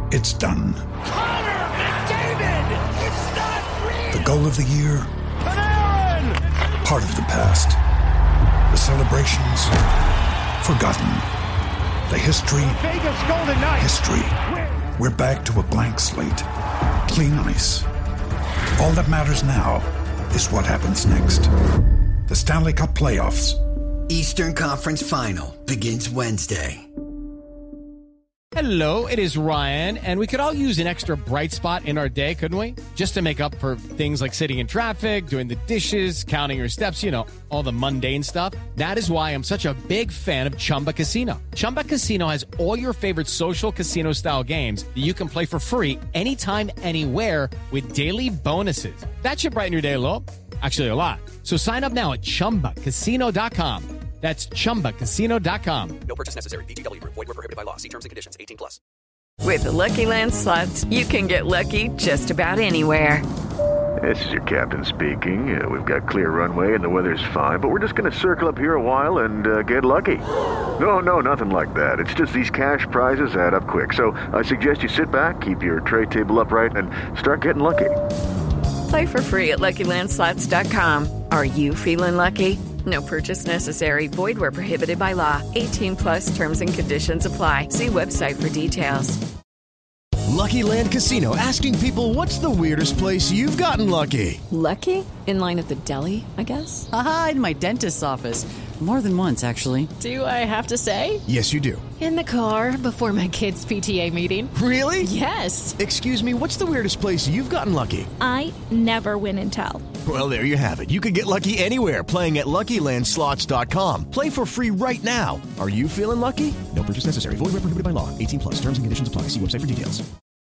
It's done. Connor McDavid! It's not real! The goal of the year? Panarin! Part of the past. The celebrations? Forgotten. The history? Vegas Golden Knights! History. We're back to a blank slate. Clean ice. All that matters now is what happens next. The Stanley Cup Playoffs. Eastern Conference Final begins Wednesday. Hello, it is Ryan, and we could all use an extra bright spot in our day, couldn't we? Just to make up for things like sitting in traffic, doing the dishes, counting your steps, you know, all the mundane stuff. That is why I'm such a big fan of Chumba Casino. Chumba Casino has all your favorite social casino-style games that you can play for free anytime, anywhere with daily bonuses. That should brighten your day a little. Actually, a lot. So sign up now at ChumbaCasino.com. That's ChumbaCasino.com. No purchase necessary. VGW Group. Void where prohibited by law. See terms and conditions. 18+. With the Lucky Land Slots, you can get lucky just about anywhere. This is your captain speaking. We've got clear runway and the weather's fine, but we're just going to circle up here a while and get lucky. No, nothing like that. It's just these cash prizes add up quick. So I suggest you sit back, keep your tray table upright, and start getting lucky. Play for free at LuckyLandSlots.com. Are you feeling lucky? No purchase necessary. Void where prohibited by law. 18+ terms and conditions apply. See website for details. Lucky Land Casino, asking people, what's the weirdest place you've gotten lucky? Lucky? In line at the deli, I guess? Aha, in my dentist's office. More than once, actually. Do I have to say? Yes, you do. In the car before my kids' PTA meeting. Really? Yes. Excuse me, what's the weirdest place you've gotten lucky? I never win and tell. Well, there you have it. You can get lucky anywhere, playing at LuckyLandSlots.com. Play for free right now. Are you feeling lucky? No purchase necessary. Void where prohibited by law. 18+. Terms and conditions apply. See website for details.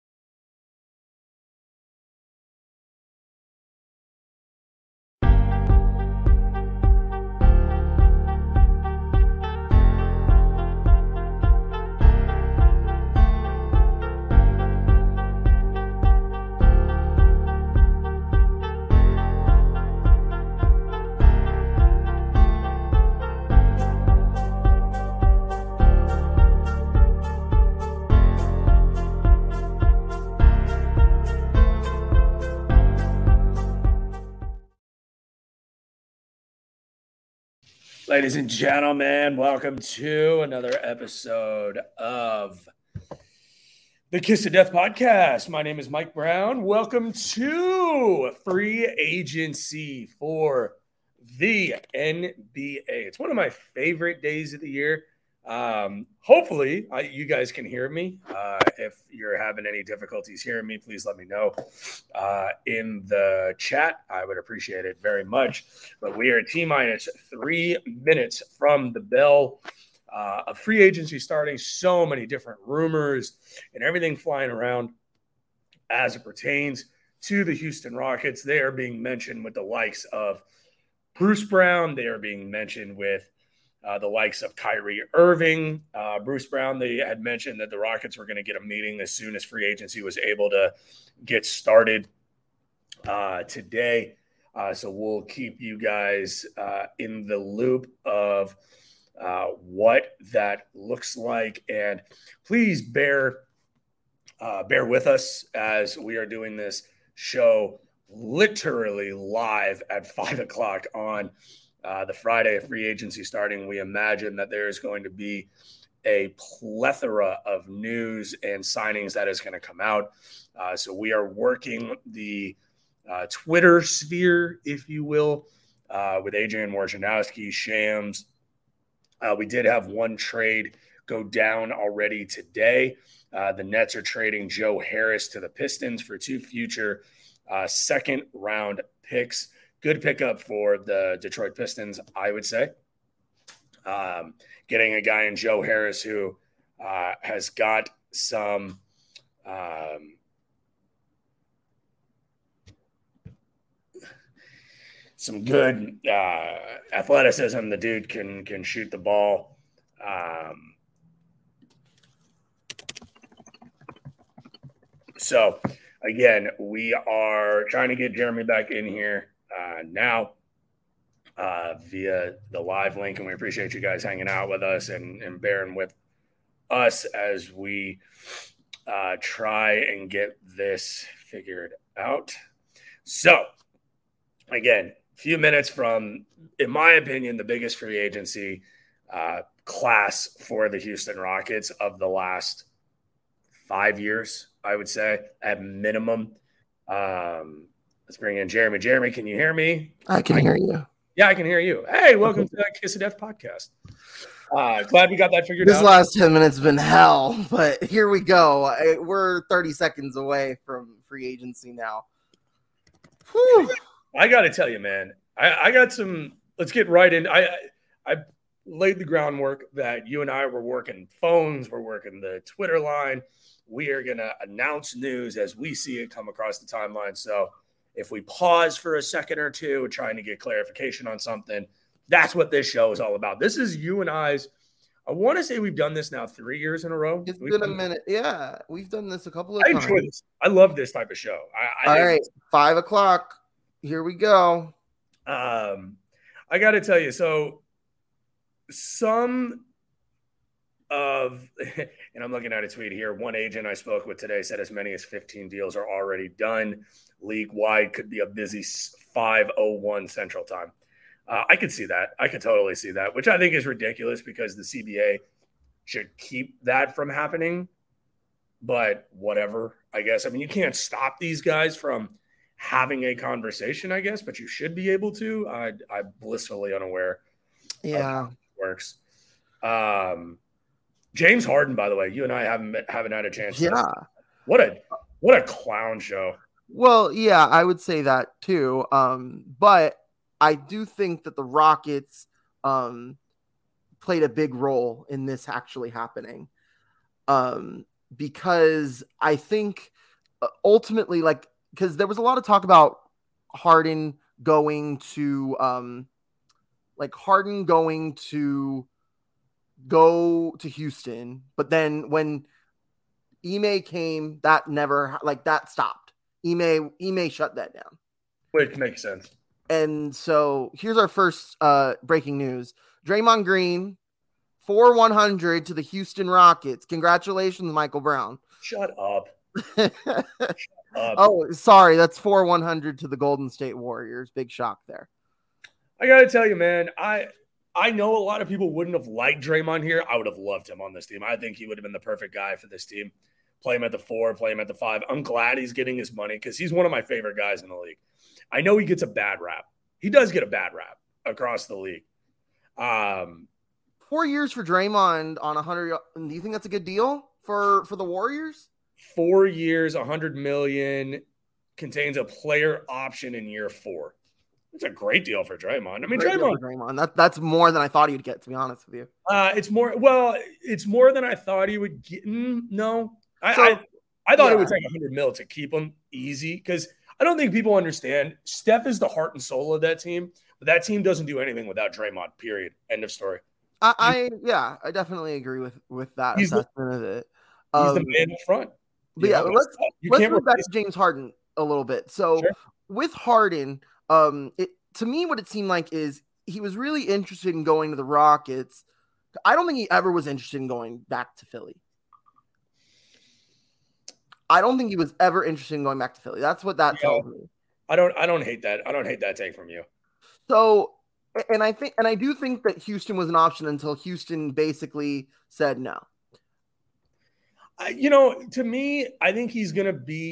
Ladies and gentlemen, welcome to another episode of the Kiss of Death podcast. My name is Mike Brown. Welcome to free agency for the NBA. It's one of my favorite days of the year. Hopefully, you guys can hear me. If you're having any difficulties hearing me, please let me know in the chat. I would appreciate it very much. But we are T-minus 3 minutes from the bell of free agency starting. So many different rumors and everything flying around as it pertains to the Houston Rockets. They are being mentioned with the likes of Bruce Brown. They are being mentioned with the likes of Kyrie Irving. Bruce Brown, they had mentioned that the Rockets were going to get a meeting as soon as free agency was able to get started today. So we'll keep you guys in the loop of what that looks like. And please bear with us as we are doing this show literally live at 5 o'clock on the Friday of free agency starting. We imagine that there is going to be a plethora of news and signings that is going to come out. So we are working the Twitter sphere, if you will, with Adrian Wojnarowski, Shams. We did have one trade go down already today. The Nets are trading Joe Harris to the Pistons for 2 future second-round picks. Good pickup for the Detroit Pistons, I would say. Getting a guy in Joe Harris who has got some good athleticism. The dude can shoot the ball. So, again, we are trying to get Jeremy back in here now via the live link, and we appreciate you guys hanging out with us and bearing with us as we try and get this figured out. So, again, a few minutes from, in my opinion, the biggest free agency class for the Houston Rockets of the last 5 years, I would say, at minimum. Let's bring in Jeremy. Jeremy, can you hear me? I can hear you. Yeah, I can hear you. Hey, welcome to the Kiss of Death podcast. Glad we got that figured out. This last 10 minutes have been hell, but here we go. We're 30 seconds away from free agency now. Whew. I got to tell you, man, I got some – let's get right in. I laid the groundwork that you and I were working phones. We're working the Twitter line. We are going to announce news as we see it come across the timeline. So if we pause for a second or two trying to get clarification on something, that's what this show is all about. This is you and I's. I want to say we've done this now 3 years in a row. It's been a minute. Yeah, we've done this a couple of times. I enjoy this. I love this type of show. All right, 5 o'clock. Here we go. I got to tell you, so some of, and I'm looking at a tweet here, one agent I spoke with today said as many as 15 deals are already done. League-wide could be a busy 5:01 Central Time. I could see that. I could totally see that, which I think is ridiculous because the CBA should keep that from happening. But whatever, I guess. I mean, you can't stop these guys from having a conversation, I guess, but you should be able to. I'm blissfully unaware. Yeah. Of how it works. James Harden, by the way, you and I haven't had a chance. Yeah. What a clown show. Well, yeah, I would say that too. But I do think that the Rockets played a big role in this actually happening. Because I think ultimately, because there was a lot of talk about Harden going to go to Houston, but then when Ime came, that stopped. Ime shut that down. Which makes sense. And so here's our first breaking news. Draymond Green, 4-100 to the Houston Rockets. Congratulations, Michael Brown. Shut up. Oh, sorry. That's 4-100 to the Golden State Warriors. Big shock there. I got to tell you, man, I know a lot of people wouldn't have liked Draymond here. I would have loved him on this team. I think he would have been the perfect guy for this team. Play him at the 4, play him at the 5. I'm glad he's getting his money because he's one of my favorite guys in the league. I know he gets a bad rap. He does get a bad rap across the league. 4 years for Draymond on 100. Do you think that's a good deal for the Warriors? 4 years, $100 million, contains a player option in year 4. It's a great deal for Draymond. I mean, Draymond. That's more than I thought he'd get, to be honest with you. It's more than I thought he would get. No, I thought it would take $100 million to keep him easy because I don't think people understand. Steph is the heart and soul of that team, but that team doesn't do anything without Draymond. Period. End of story. I definitely agree with that assessment of it. He's the man up front. But yeah, let's move back to James Harden a little bit. So with Harden, to me, what it seemed like is he was really interested in going to the Rockets. I don't think he ever was interested in going back to Philly. I don't think he was ever interested in going back to Philly. That's what that tells me. I don't hate that. I don't hate that take from you. So, and I do think that Houston was an option until Houston basically said no. To me, I think he's going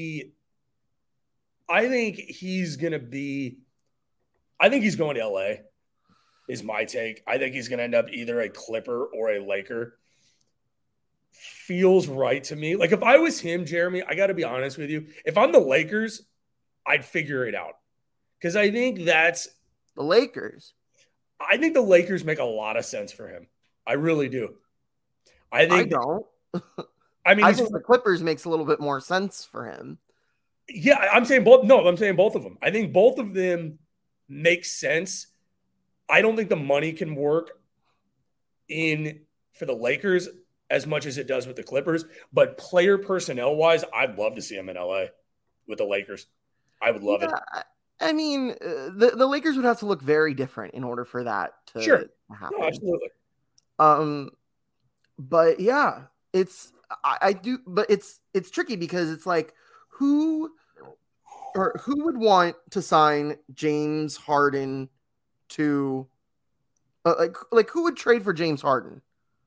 to LA is my take. I think he's going to end up either a Clipper or a Laker. Feels right to me. Like if I was him, Jeremy, I got to be honest with you. If I'm the Lakers, I'd figure it out. Because I think that's the Lakers. I think the Lakers make a lot of sense for him. I really do. I don't. I think the Clippers makes a little bit more sense for him. Yeah, I'm saying both. No, I'm saying both of them. I think both of them make sense. I don't think the money can work for the Lakers as much as it does with the Clippers. But player personnel wise, I'd love to see him in LA with the Lakers. I would love it. I mean, the Lakers would have to look very different in order for that to happen. No, absolutely. But yeah, it's I do, but it's tricky because it's like who would want to sign James Harden to like who would trade for James Harden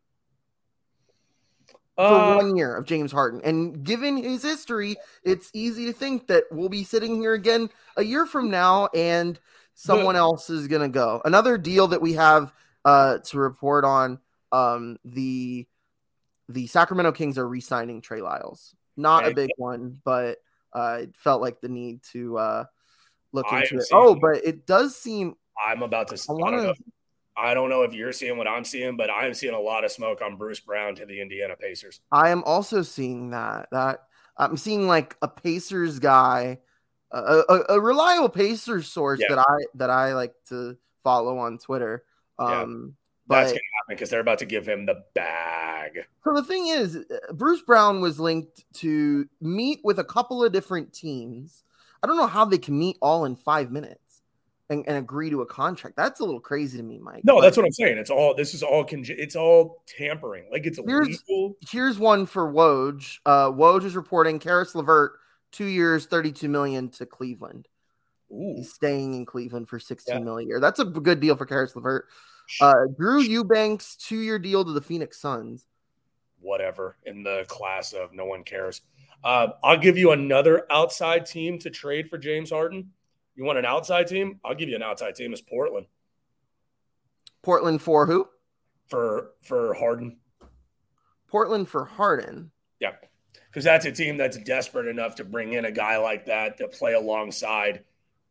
for 1 year of James Harden? And given his history, it's easy to think that we'll be sitting here again a year from now and someone else is going to go. Another deal that we have to report on, the Sacramento Kings are re-signing Trey Lyles. Not a big one, but it felt like the need to look into it. But it does seem I'm about to I don't know if you're seeing what I'm seeing, but I'm seeing a lot of smoke on Bruce Brown to the Indiana Pacers. I am also seeing that I'm seeing like a Pacers guy, a reliable Pacers source that I like to follow on Twitter. That's going to happen because they're about to give him the bag. So the thing is, Bruce Brown was linked to meet with a couple of different teams. I don't know how they can meet all in 5 minutes and agree to a contract. That's a little crazy to me, Mike. No, that's what I'm saying. It's all tampering. Like it's illegal. Here's one for Woj. Woj is reporting Karis LeVert, 2 years, $32 million to Cleveland. Ooh. He's staying in Cleveland for $16 million a year. That's a good deal for Karis LeVert. Drew Eubanks, 2-year deal to the Phoenix Suns. Whatever, in the class of no one cares. I'll give you another outside team to trade for James Harden. You want an outside team? I'll give you an outside team. It's Portland. Portland for who? For Harden. Portland for Harden. Yeah, because that's a team that's desperate enough to bring in a guy like that to play alongside.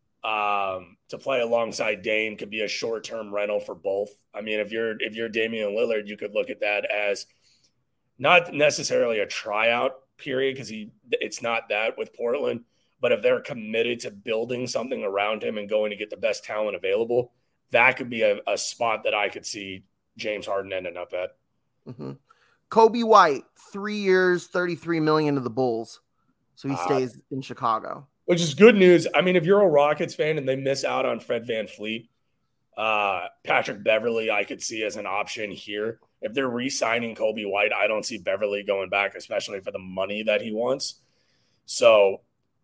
To play alongside Dame could be a short-term rental for both. I mean, if you're Damian Lillard, you could look at that as not necessarily a tryout period because it's not that with Portland. But if they're committed to building something around him and going to get the best talent available, that could be a spot that I could see James Harden ending up at. Mm-hmm. Kobe White, 3 years, $33 million to the Bulls. So he stays in Chicago. Which is good news. I mean, if you're a Rockets fan and they miss out on Fred VanVleet, Patrick Beverley I could see as an option here. If they're re-signing Kobe White, I don't see Beverley going back, especially for the money that he wants. So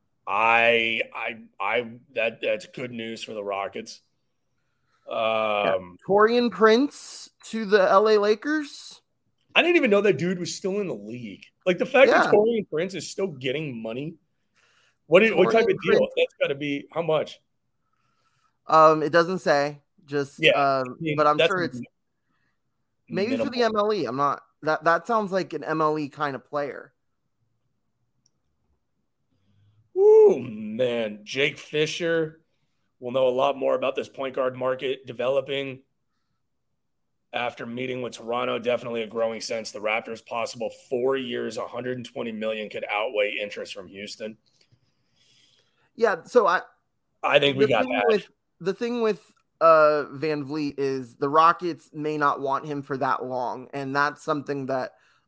that's good news for the Rockets. Taurean Prince to the LA Lakers. I didn't even know that dude was still in the league. Like the fact that Taurean Prince is still getting money. What type of deal? That's got to be how much? It doesn't say. But I'm sure it's maybe minimal. for the MLE. I'm not. That sounds like an MLE kind of player. Ooh, man. Jake Fisher will know a lot more about this point guard market developing after meeting with Toronto. Definitely a growing sense. The Raptors' possible 4 years, $120 million could outweigh interest from Houston. Yeah, so I think we got that. The thing with VanVleet is the Rockets may not want him for that long, and that's something that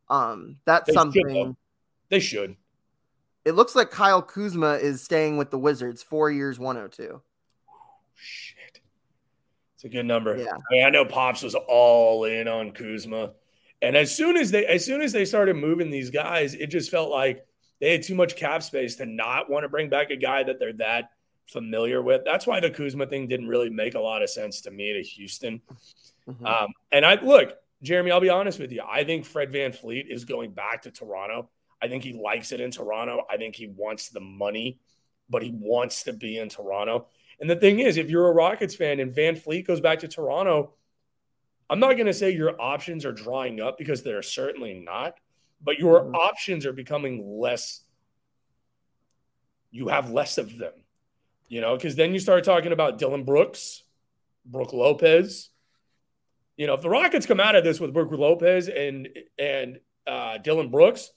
they should. It looks like Kyle Kuzma is staying with the Wizards, 4 years, 102. Shit. It's a good number. Yeah. I mean, I know Pops was all in on Kuzma. And as soon as they started moving these guys, it just felt like they had too much cap space to not want to bring back a guy that they're that familiar with. That's why the Kuzma thing didn't really make a lot of sense to me to Houston. Mm-hmm. And Jeremy, I'll be honest with you. I think Fred VanVleet is going back to Toronto. I think he likes it in Toronto. I think he wants the money, but he wants to be in Toronto. And the thing is, if you're a Rockets fan and VanVleet goes back to Toronto, I'm not going to say your options are drying up because they're certainly not, but your options are becoming less. You have less of them, because then you start talking about Dylan Brooks, Brook Lopez. If the Rockets come out of this with Brook Lopez and Dylan Brooks,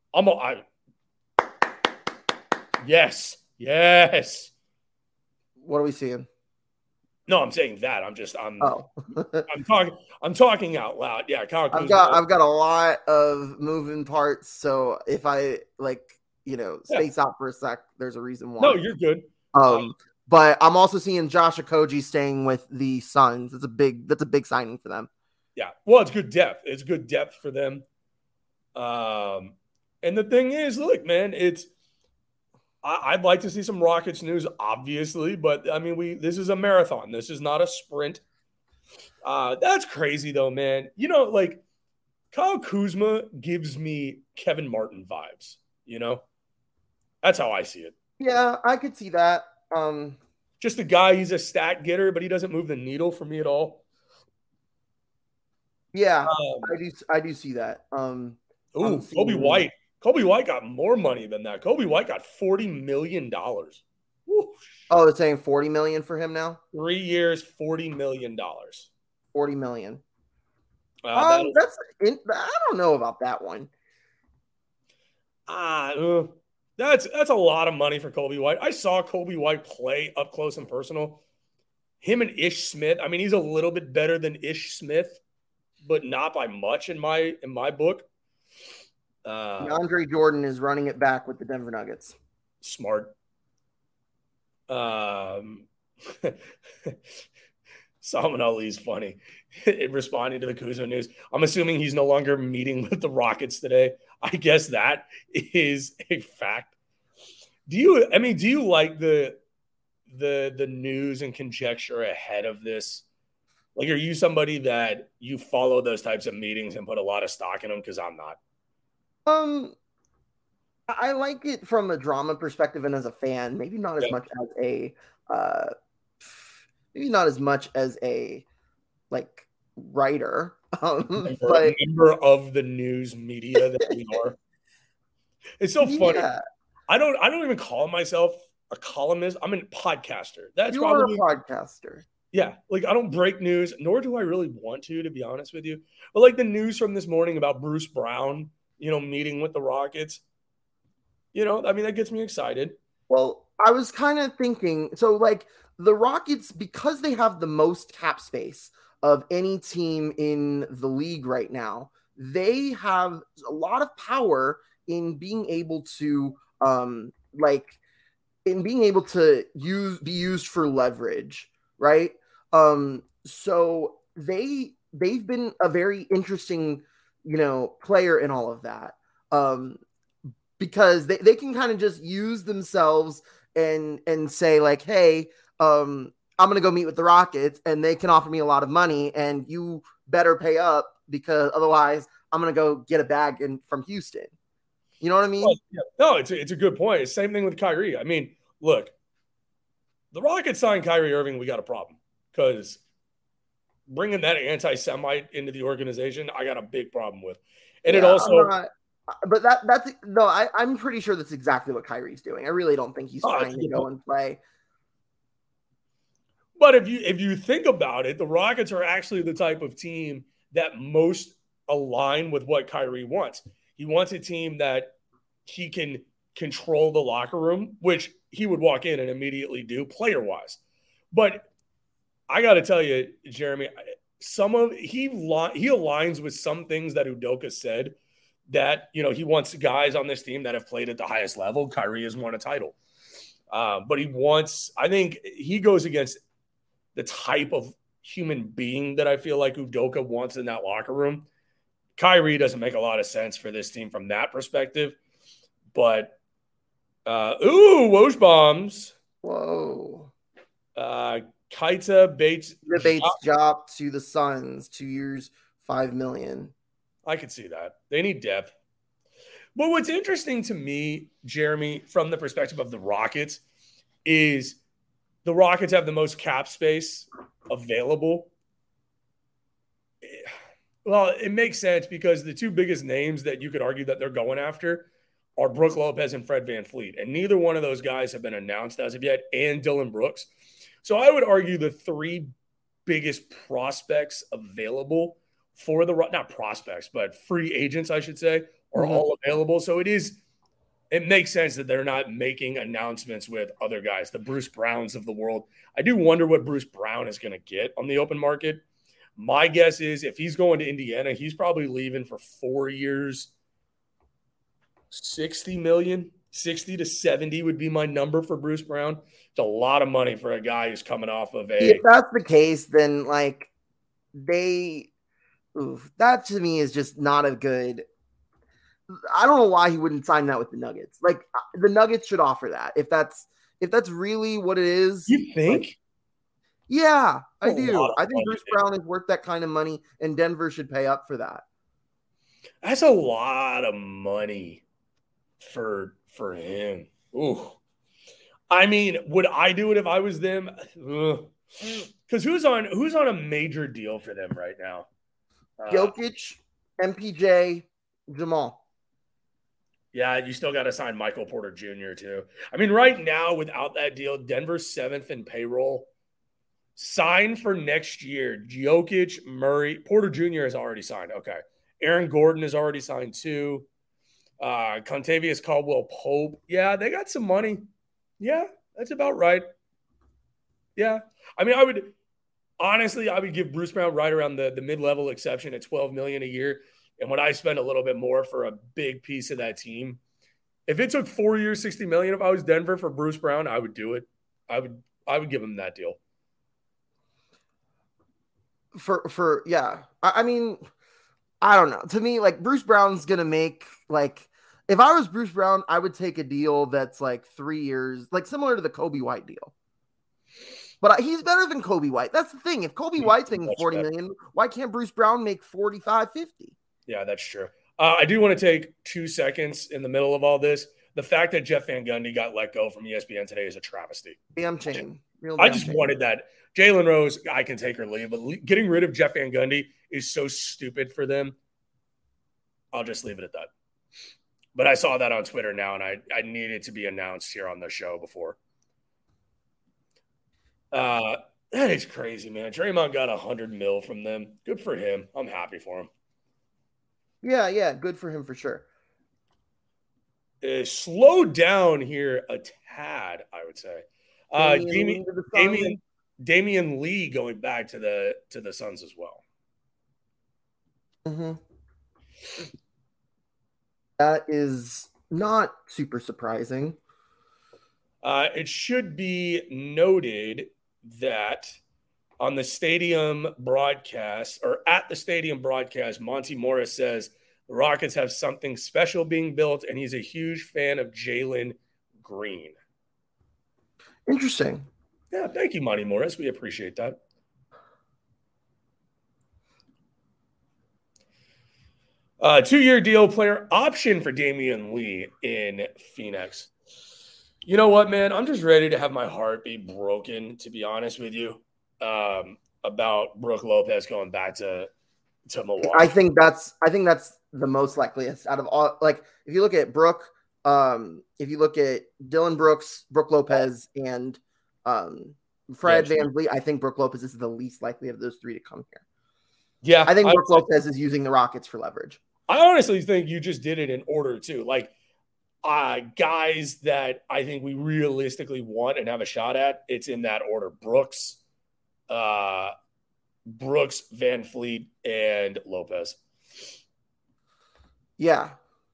yes. What are we seeing? No, I'm saying that. I'm talking out loud. Yeah, Kyle Kuzma. I've got a lot of moving parts, so if I space out for a sec, there's a reason why. No, you're good. But I'm also seeing Josh Okogie staying with the Suns. That's a big signing for them. Yeah. Well, it's good depth. It's good depth for them. And the thing is, look, man, I'd like to see some Rockets news, obviously, but I mean, this is a marathon. This is not a sprint. That's crazy, though, man. You know, like Kyle Kuzma gives me Kevin Martin vibes. You know, that's how I see it. Yeah, I could see that. Just a guy, he's a stat getter, but he doesn't move the needle for me at all. Yeah, I do see that. Kobe White. Kobe White got more money than that. Kobe White got $40 million. Woo. Oh, they're saying $40 million for him now? 3 years, $40 million. $40 million. I don't know about that one. That's a lot of money for Kobe White. I saw Kobe White play up close and personal. Him and Ish Smith. I mean, he's a little bit better than Ish Smith, but not by much in my book. Andre Jordan is running it back with the Denver Nuggets. Smart. Salman Ali's funny. Responding to the Kuzma news. I'm assuming he's no longer meeting with the Rockets today. I guess that is a fact. Do you like the news and conjecture ahead of this? Like, are you somebody that you follow those types of meetings and put a lot of stock in them? Because I'm not. I like it from a drama perspective and as a fan, maybe not as much as a like writer. But member of the news media that we are. It's so funny. Yeah. I don't even call myself a columnist. I'm a podcaster. You're probably a podcaster. Yeah, like I don't break news, nor do I really want to be honest with you. But like the news from this morning about Bruce Brown, meeting with the Rockets, I mean, that gets me excited. Well, I was kind of thinking, so like the Rockets, because they have the most cap space of any team in the league right now, they have a lot of power in being able to be used for leverage, right? So they've been a very interesting, player in all of that. Because they can kind of just use themselves and say like, hey, I'm going to go meet with the Rockets and they can offer me a lot of money and you better pay up because otherwise I'm going to go get a bag from Houston. You know what I mean? Well, yeah. No, it's a good point. It's the same thing with Kyrie. I mean, look, the Rockets signed Kyrie Irving, we got a problem because bringing that anti-Semite into the organization, I got a big problem with. And it also... But I'm pretty sure that's exactly what Kyrie's doing. I really don't think he's trying to go and play. But if you think about it, the Rockets are actually the type of team that most align with what Kyrie wants. He wants a team that he can control the locker room, which he would walk in and immediately do player-wise. But I got to tell you, Jeremy, he aligns with some things that Udoka said. That, he wants guys on this team that have played at the highest level. Kyrie has won a title. But I think he goes against the type of human being that I feel like Udoka wants in that locker room. Kyrie doesn't make a lot of sense for this team from that perspective. But, Woj bombs. Whoa. Keita Bates. The Bates job to the Suns, 2 years, $5 million. I could see that. They need depth. But what's interesting to me, Jeremy, from the perspective of the Rockets, is the Rockets have the most cap space available. Well, it makes sense because the two biggest names that you could argue that they're going after are Brook Lopez and Fred VanVleet. And neither one of those guys have been announced as of yet, and Dylan Brooks. So I would argue the three biggest prospects available for not prospects, but free agents, I should say, are all available. So it makes sense that they're not making announcements with other guys, the Bruce Browns of the world. I do wonder what Bruce Brown is going to get on the open market. My guess is if he's going to Indiana, he's probably leaving for 4 years, $60 million, 60 to 70 would be my number for Bruce Brown. It's a lot of money for a guy who's coming off of If that's the case, then that to me is just not a good. I don't know why he wouldn't sign that with the Nuggets. Like the Nuggets should offer that if that's really what it is. You think? Like, yeah, I do. I think Bruce Brown is worth that kind of money, and Denver should pay up for that. That's a lot of money for him. Ooh. I mean, would I do it if I was them? Because who's on a major deal for them right now? Jokic, MPJ, Jamal. Yeah, you still got to sign Michael Porter Jr. too. I mean, right now, without that deal, Denver's 7th in payroll. Sign for next year. Jokic, Murray, Porter Jr. has already signed. Okay. Aaron Gordon has already signed too. Contavious Caldwell-Pope. Yeah, they got some money. Yeah, that's about right. Yeah. I mean, I would give Bruce Brown right around the mid-level exception at $12 million a year. And when I spend a little bit more for a big piece of that team, if it took 4 years, $60 million, if I was Denver for Bruce Brown, I would do it. I would give him that deal. Yeah. I mean, I don't know. To me, like Bruce Brown's going to make like, if I was Bruce Brown, I would take a deal that's like 3 years, like similar to the Kobe White deal. But he's better than Kobe White. That's the thing. If Kobe White's making $40 million, why can't Bruce Brown make 45, 50? Yeah, that's true. I do want to take 2 seconds in the middle of all this. The fact that Jeff Van Gundy got let go from ESPN today is a travesty. Damn shame. I just wanted that. Jalen Rose, I can take or leave, but getting rid of Jeff Van Gundy is so stupid for them. I'll just leave it at that. But I saw that on Twitter now, and I needed to be announced here on the show before. That is crazy, man. Draymond got $100 million from them. Good for him. I'm happy for him. Yeah, good for him for sure. Slow down here a tad, I would say. Damian Lee going back to the Suns as well. Mm-hmm. That is not super surprising. It should be noted that on the stadium broadcast, or at the stadium broadcast, Monty Morris says the Rockets have something special being built, and he's a huge fan of Jalen Green. Interesting. Yeah, thank you, Monty Morris. We appreciate that. Two-year deal, player option for Damian Lee in Phoenix. You know what, man? I'm just ready to have my heart be broken, to be honest with you, about Brook Lopez going back to Milwaukee. I think that's the most likeliest out of all. Like, if you look at Brook, if you look at Dylan Brooks, Brook Lopez, and Fred VanVleet, I think Brook Lopez is the least likely of those three to come here. Yeah, I think Brook Lopez is using the Rockets for leverage. I honestly think you just did it in order too. Like, guys that I think we realistically want and have a shot at, it's in that order. Brooks, VanVleet, and Lopez. Yeah.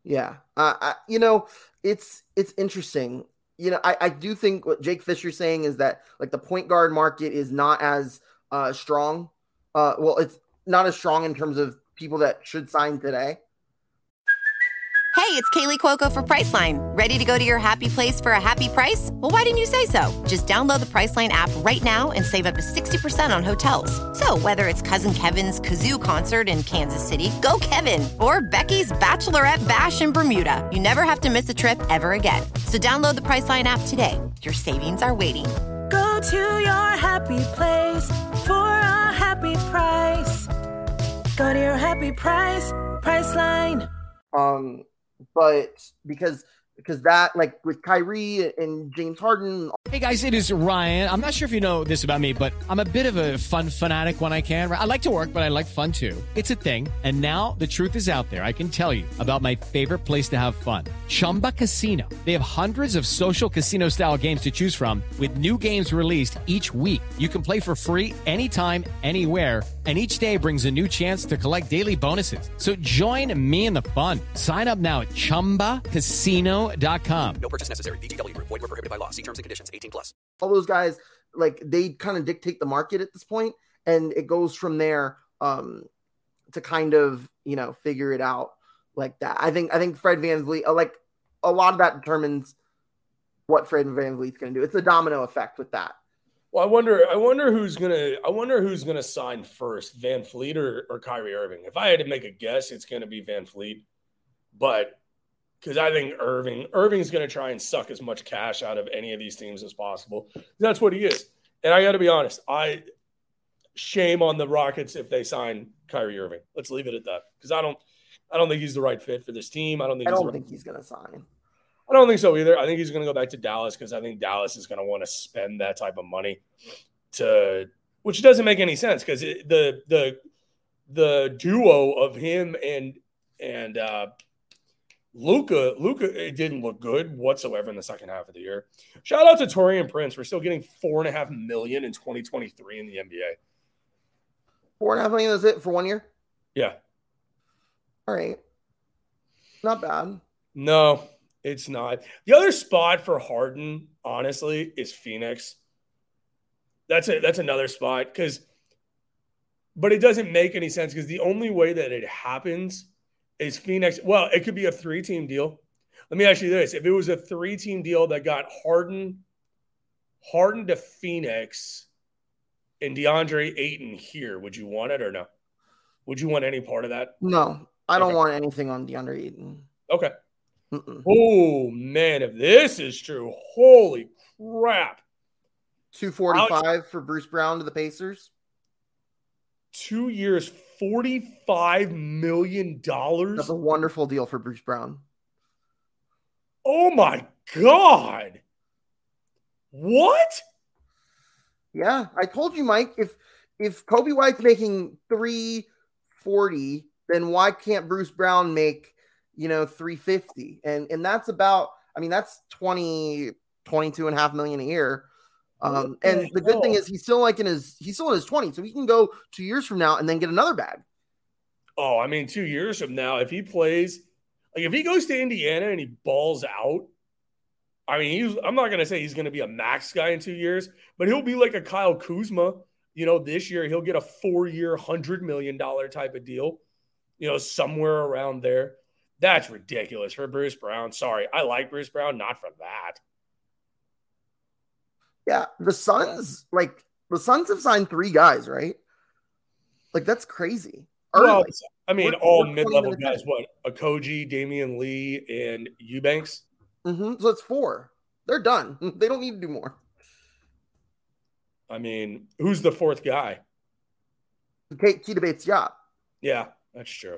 It's interesting. I do think what Jake Fisher's saying is that like the point guard market is not as strong. It's not as strong in terms of people that should sign today. Hey, it's Kaylee Cuoco for Priceline. Ready to go to your happy place for a happy price? Well, why didn't you say so? Just download the Priceline app right now and save up to 60% on hotels. So whether it's Cousin Kevin's Kazoo Concert in Kansas City, go Kevin, or Becky's Bachelorette Bash in Bermuda, you never have to miss a trip ever again. So download the Priceline app today. Your savings are waiting. Go to your happy place for a happy price. Go to your happy price, Priceline. But because that, like with Kyrie and James Harden. Hey guys, it is Ryan. I'm not sure if you know this about me, but I'm a bit of a fun fanatic when I can. I like to work, but I like fun too. It's a thing. And now the truth is out there. I can tell you about my favorite place to have fun. Chumba Casino. They have hundreds of social casino style games to choose from with new games released each week. You can play for free anytime, anywhere. And each day brings a new chance to collect daily bonuses. So join me in the fun. Sign up now at ChumbaCasino.com. No purchase necessary. VGW Group. Void where prohibited by law. See terms and conditions. 18+. All those guys, like they kind of dictate the market at this point, and it goes from there to kind of figure it out. like that. I think Fred VanVleet, like a lot of that determines what Fred VanVleet's going to do. It's a domino effect with that. Well, I wonder who's gonna sign first, VanVleet or Kyrie Irving. If I had to make a guess, it's gonna be VanVleet, but because I think Irving's gonna try and suck as much cash out of any of these teams as possible. That's what he is. And I got to be honest, shame on the Rockets if they sign Kyrie Irving. Let's leave it at that, because I don't think he's the right fit for this team. I don't think he's gonna sign. I don't think so either. I think he's going to go back to Dallas, because I think Dallas is going to want to spend that type of money which doesn't make any sense, because the duo of him and Luka, it didn't look good whatsoever in the second half of the year. Shout out to Taurean Prince for still getting $4.5 million in 2023 in the NBA. $4.5 million is it for 1 year? Yeah. All right. Not bad. No. It's not. The other spot for Harden, honestly, is Phoenix. That's another spot, but it doesn't make any sense, because the only way that it happens is Phoenix. Well, it could be a 3-team deal. Let me ask you this: if it was a 3-team deal that got Harden to Phoenix, and DeAndre Ayton here, would you want it or no? Would you want any part of that? No, I don't want anything on DeAndre Ayton. Okay. Oh, man, if this is true, holy crap. $245 for Bruce Brown to the Pacers. 2 years, $45 million. That's a wonderful deal for Bruce Brown. Oh, my God. What? Yeah, I told you, Mike, if Kobe White's making $340, then why can't Bruce Brown make $350, and that's about, that's $22.5 million a year. And the good thing is he's still in his 20s, so he can go 2 years from now and then get another bag. Oh, 2 years from now, if he plays, like if he goes to Indiana and he balls out, I'm not going to say he's going to be a max guy in 2 years, but he'll be like a Kyle Kuzma. This year he'll get a 4-year, $100 million type of deal, somewhere around there. That's ridiculous for Bruce Brown. Sorry, I like Bruce Brown, not for that. Yeah, the Suns have signed 3 guys, right? Like, that's crazy. Well, all mid-level guys. What? Okogie, Damian Lee, and Eubanks? So that's 4. They're done. They don't need to do more. Who's the 4th guy? Keita Bates-Diop. Yeah, that's true.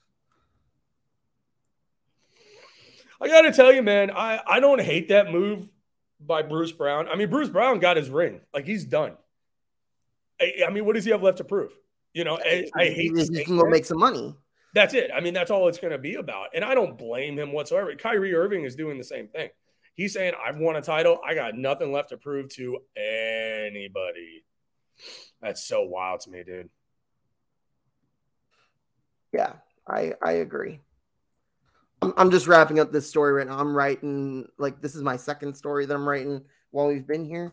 I got to tell you, man, I don't hate that move by Bruce Brown. Bruce Brown got his ring. Like, he's done. What does he have left to prove? I hate he can go make some money. That's it. That's all it's going to be about. And I don't blame him whatsoever. Kyrie Irving is doing the same thing. He's saying, I've won a title. I got nothing left to prove to anybody. That's so wild to me, dude. Yeah, I agree. I'm just wrapping up this story right now. I'm writing, this is my second story that I'm writing while we've been here.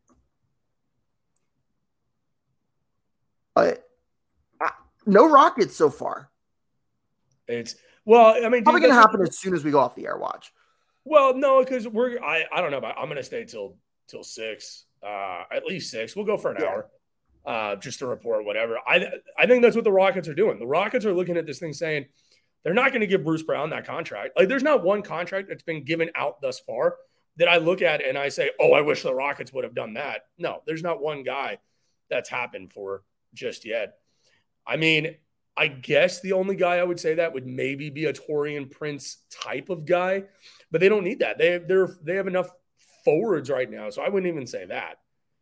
But no Rockets so far. Probably going to happen as soon as we go off the air. Watch. Well, no, because I don't know, but I'm going to stay till 6, at least 6. We'll go for an hour, just to report whatever. I think that's what the Rockets are doing. The Rockets are looking at this thing saying, they're not going to give Bruce Brown that contract. There's not one contract that's been given out thus far that I look at and I say, oh, I wish the Rockets would have done that. No, there's not one guy that's happened for just yet. I guess the only guy I would say that would maybe be a Taurean Prince type of guy, but they don't need that. They have enough forwards right now, so I wouldn't even say that.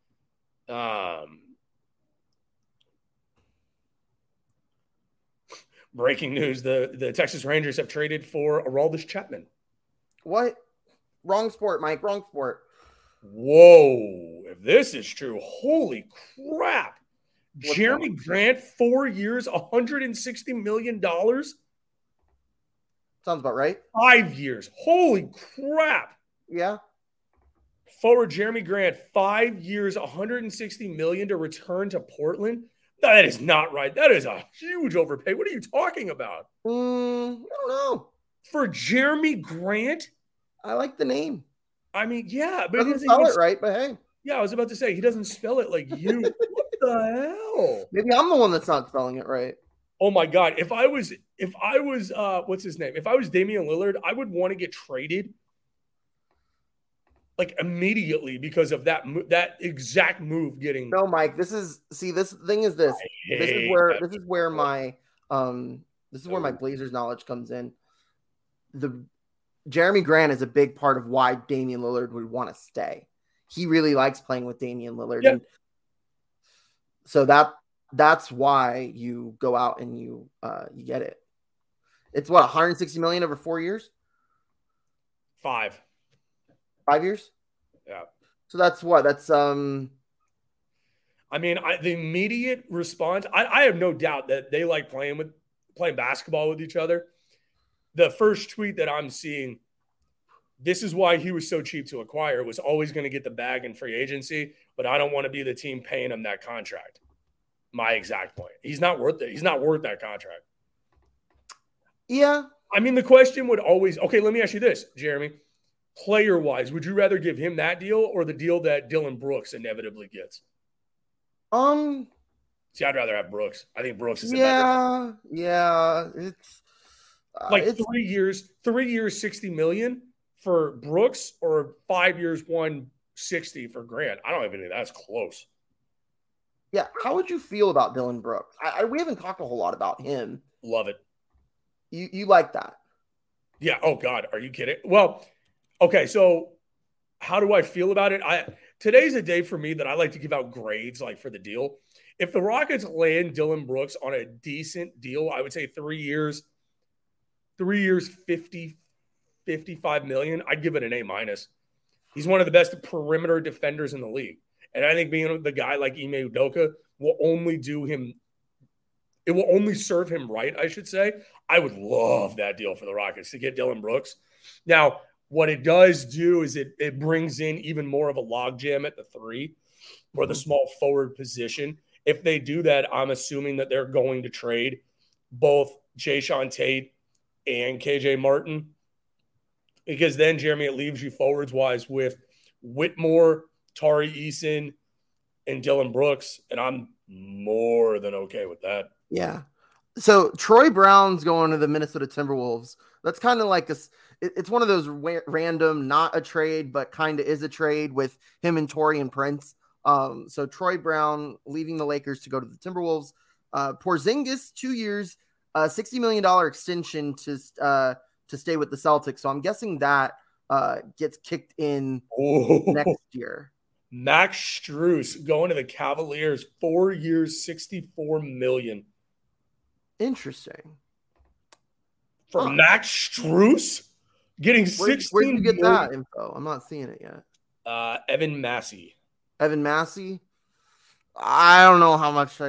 Breaking news, the Texas Rangers have traded for Aroldis Chapman. What? Wrong sport, Mike. Wrong sport. Whoa. If this is true, holy crap. Jeremy Grant, 4 years, $160 million? Sounds about right. 5 years. Holy crap. Yeah. Forward Jeremy Grant, 5 years, $160 million to return to Portland. No, that is not right. That is a huge overpay. What are you talking about? I don't know. For Jerami Grant? I like the name. I mean, yeah. But doesn't spell it right, but hey. Yeah, I was about to say, he doesn't spell it like you. What the hell? Maybe I'm the one that's not spelling it right. Oh my God. If I was what's his name? If I was Damian Lillard, I would want to get traded like immediately because of that exact move getting. No, Mike, this is where my Blazers knowledge comes in. The Jerami Grant is a big part of why Damian Lillard would want to stay. He really likes playing with Damian Lillard. Yep. And so that's why you go out and you get it. It's what, $160 million over 4 years? 5 years? Yeah. So that's what? That's I mean, the immediate response, I have no doubt that they like playing basketball with each other. The first tweet that I'm seeing, this is why he was so cheap to acquire, was always going to get the bag in free agency, but I don't want to be the team paying him that contract. My exact point. He's not worth it. He's not worth that contract. Yeah. I mean, the question would always, okay, let me ask you this, Jeremy. Player-wise, would you rather give him that deal or the deal that Dillon Brooks inevitably gets? See, I'd rather have Brooks. I think Brooks is yeah. It's like 3 years, 60 million for Brooks, or 5 years, 160 for Grant. I don't even think that's close. Yeah, how would you feel about Dillon Brooks? We haven't talked a whole lot about him. Love it. You like that? Yeah. Oh God, are you kidding? Well, okay. So, how do I feel about it? Today's a day for me that I like to give out grades, like for the deal. If the Rockets land Dillon Brooks on a decent deal, I would say 3 years, 50, 55 million. I'd give it an A-. He's one of the best perimeter defenders in the league. And I think being the guy like Ime Udoka will only do him – it will only serve him right, I should say. I would love that deal for the Rockets to get Dillon Brooks. Now, what it does do is it brings in even more of a logjam at the 3 or the small forward position. If they do that, I'm assuming that they're going to trade both Jae'Sean Tate and KJ Martin, because then, Jeremy, it leaves you forwards-wise with Whitmore, Tari Eason, and Dillon Brooks, and I'm more than okay with that. Yeah. So Troy Brown's going to the Minnesota Timberwolves. That's kind of like it's one of those random, not a trade, but kind of is a trade with him and Taurean Prince. So Troy Brown leaving the Lakers to go to the Timberwolves. Porzingis, 2 years, $60 million extension to stay with the Celtics. So I'm guessing that gets kicked in next year. Max Strus going to the Cavaliers, 4 years, $64 million. Interesting. For Max Strus getting 16 Where did you get million? that info? I'm not seeing it yet. Evan Massey. Evan Massey? I don't know how much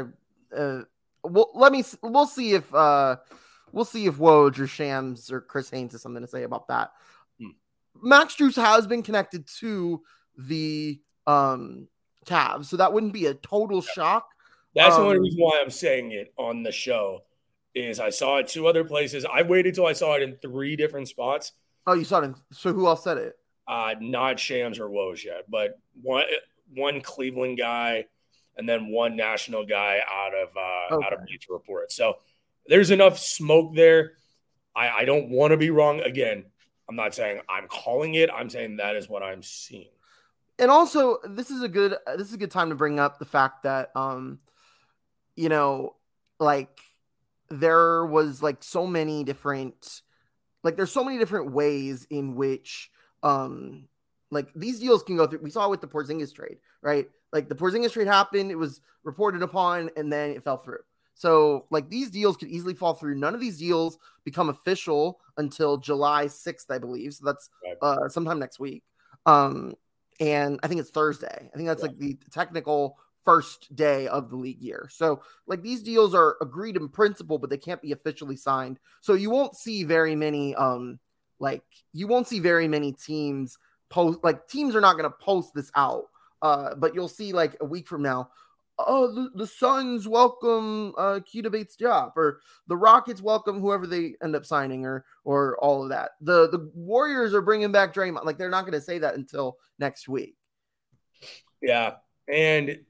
we'll see if Woj or Shams or Chris Haynes has something to say about that. Max Strus has been connected to the Cavs, so that wouldn't be a total shock. That's the only reason why I'm saying it on the show is I saw it 2 other places. I waited till I saw it in 3 different spots. Oh, you saw it so who else said it? Not Shams or Woj yet, but one Cleveland guy and then one national guy out of Bleacher Report. So there's enough smoke there. I don't want to be wrong. Again, I'm not saying I'm calling it. I'm saying that is what I'm seeing. And also, this is a good time to bring up the fact that there was so many different ways in which these deals can go through. We saw it with the Porzingis trade, right? Like the Porzingis trade happened, it was reported upon, and then it fell through. So these deals could easily fall through. None of these deals become official until July 6th, I believe. So that's sometime next week. And I think it's Thursday. I think that's the technical first day of the league year. So these deals are agreed in principle, but they can't be officially signed. So you won't see very many teams post, teams are not going to post this out. But you'll see a week from now, oh, the Suns welcome Keita Bates-Diop, or the Rockets welcome whoever they end up signing, or all of that. The Warriors are bringing back Draymond. Like, they're not going to say that until next week. Yeah, and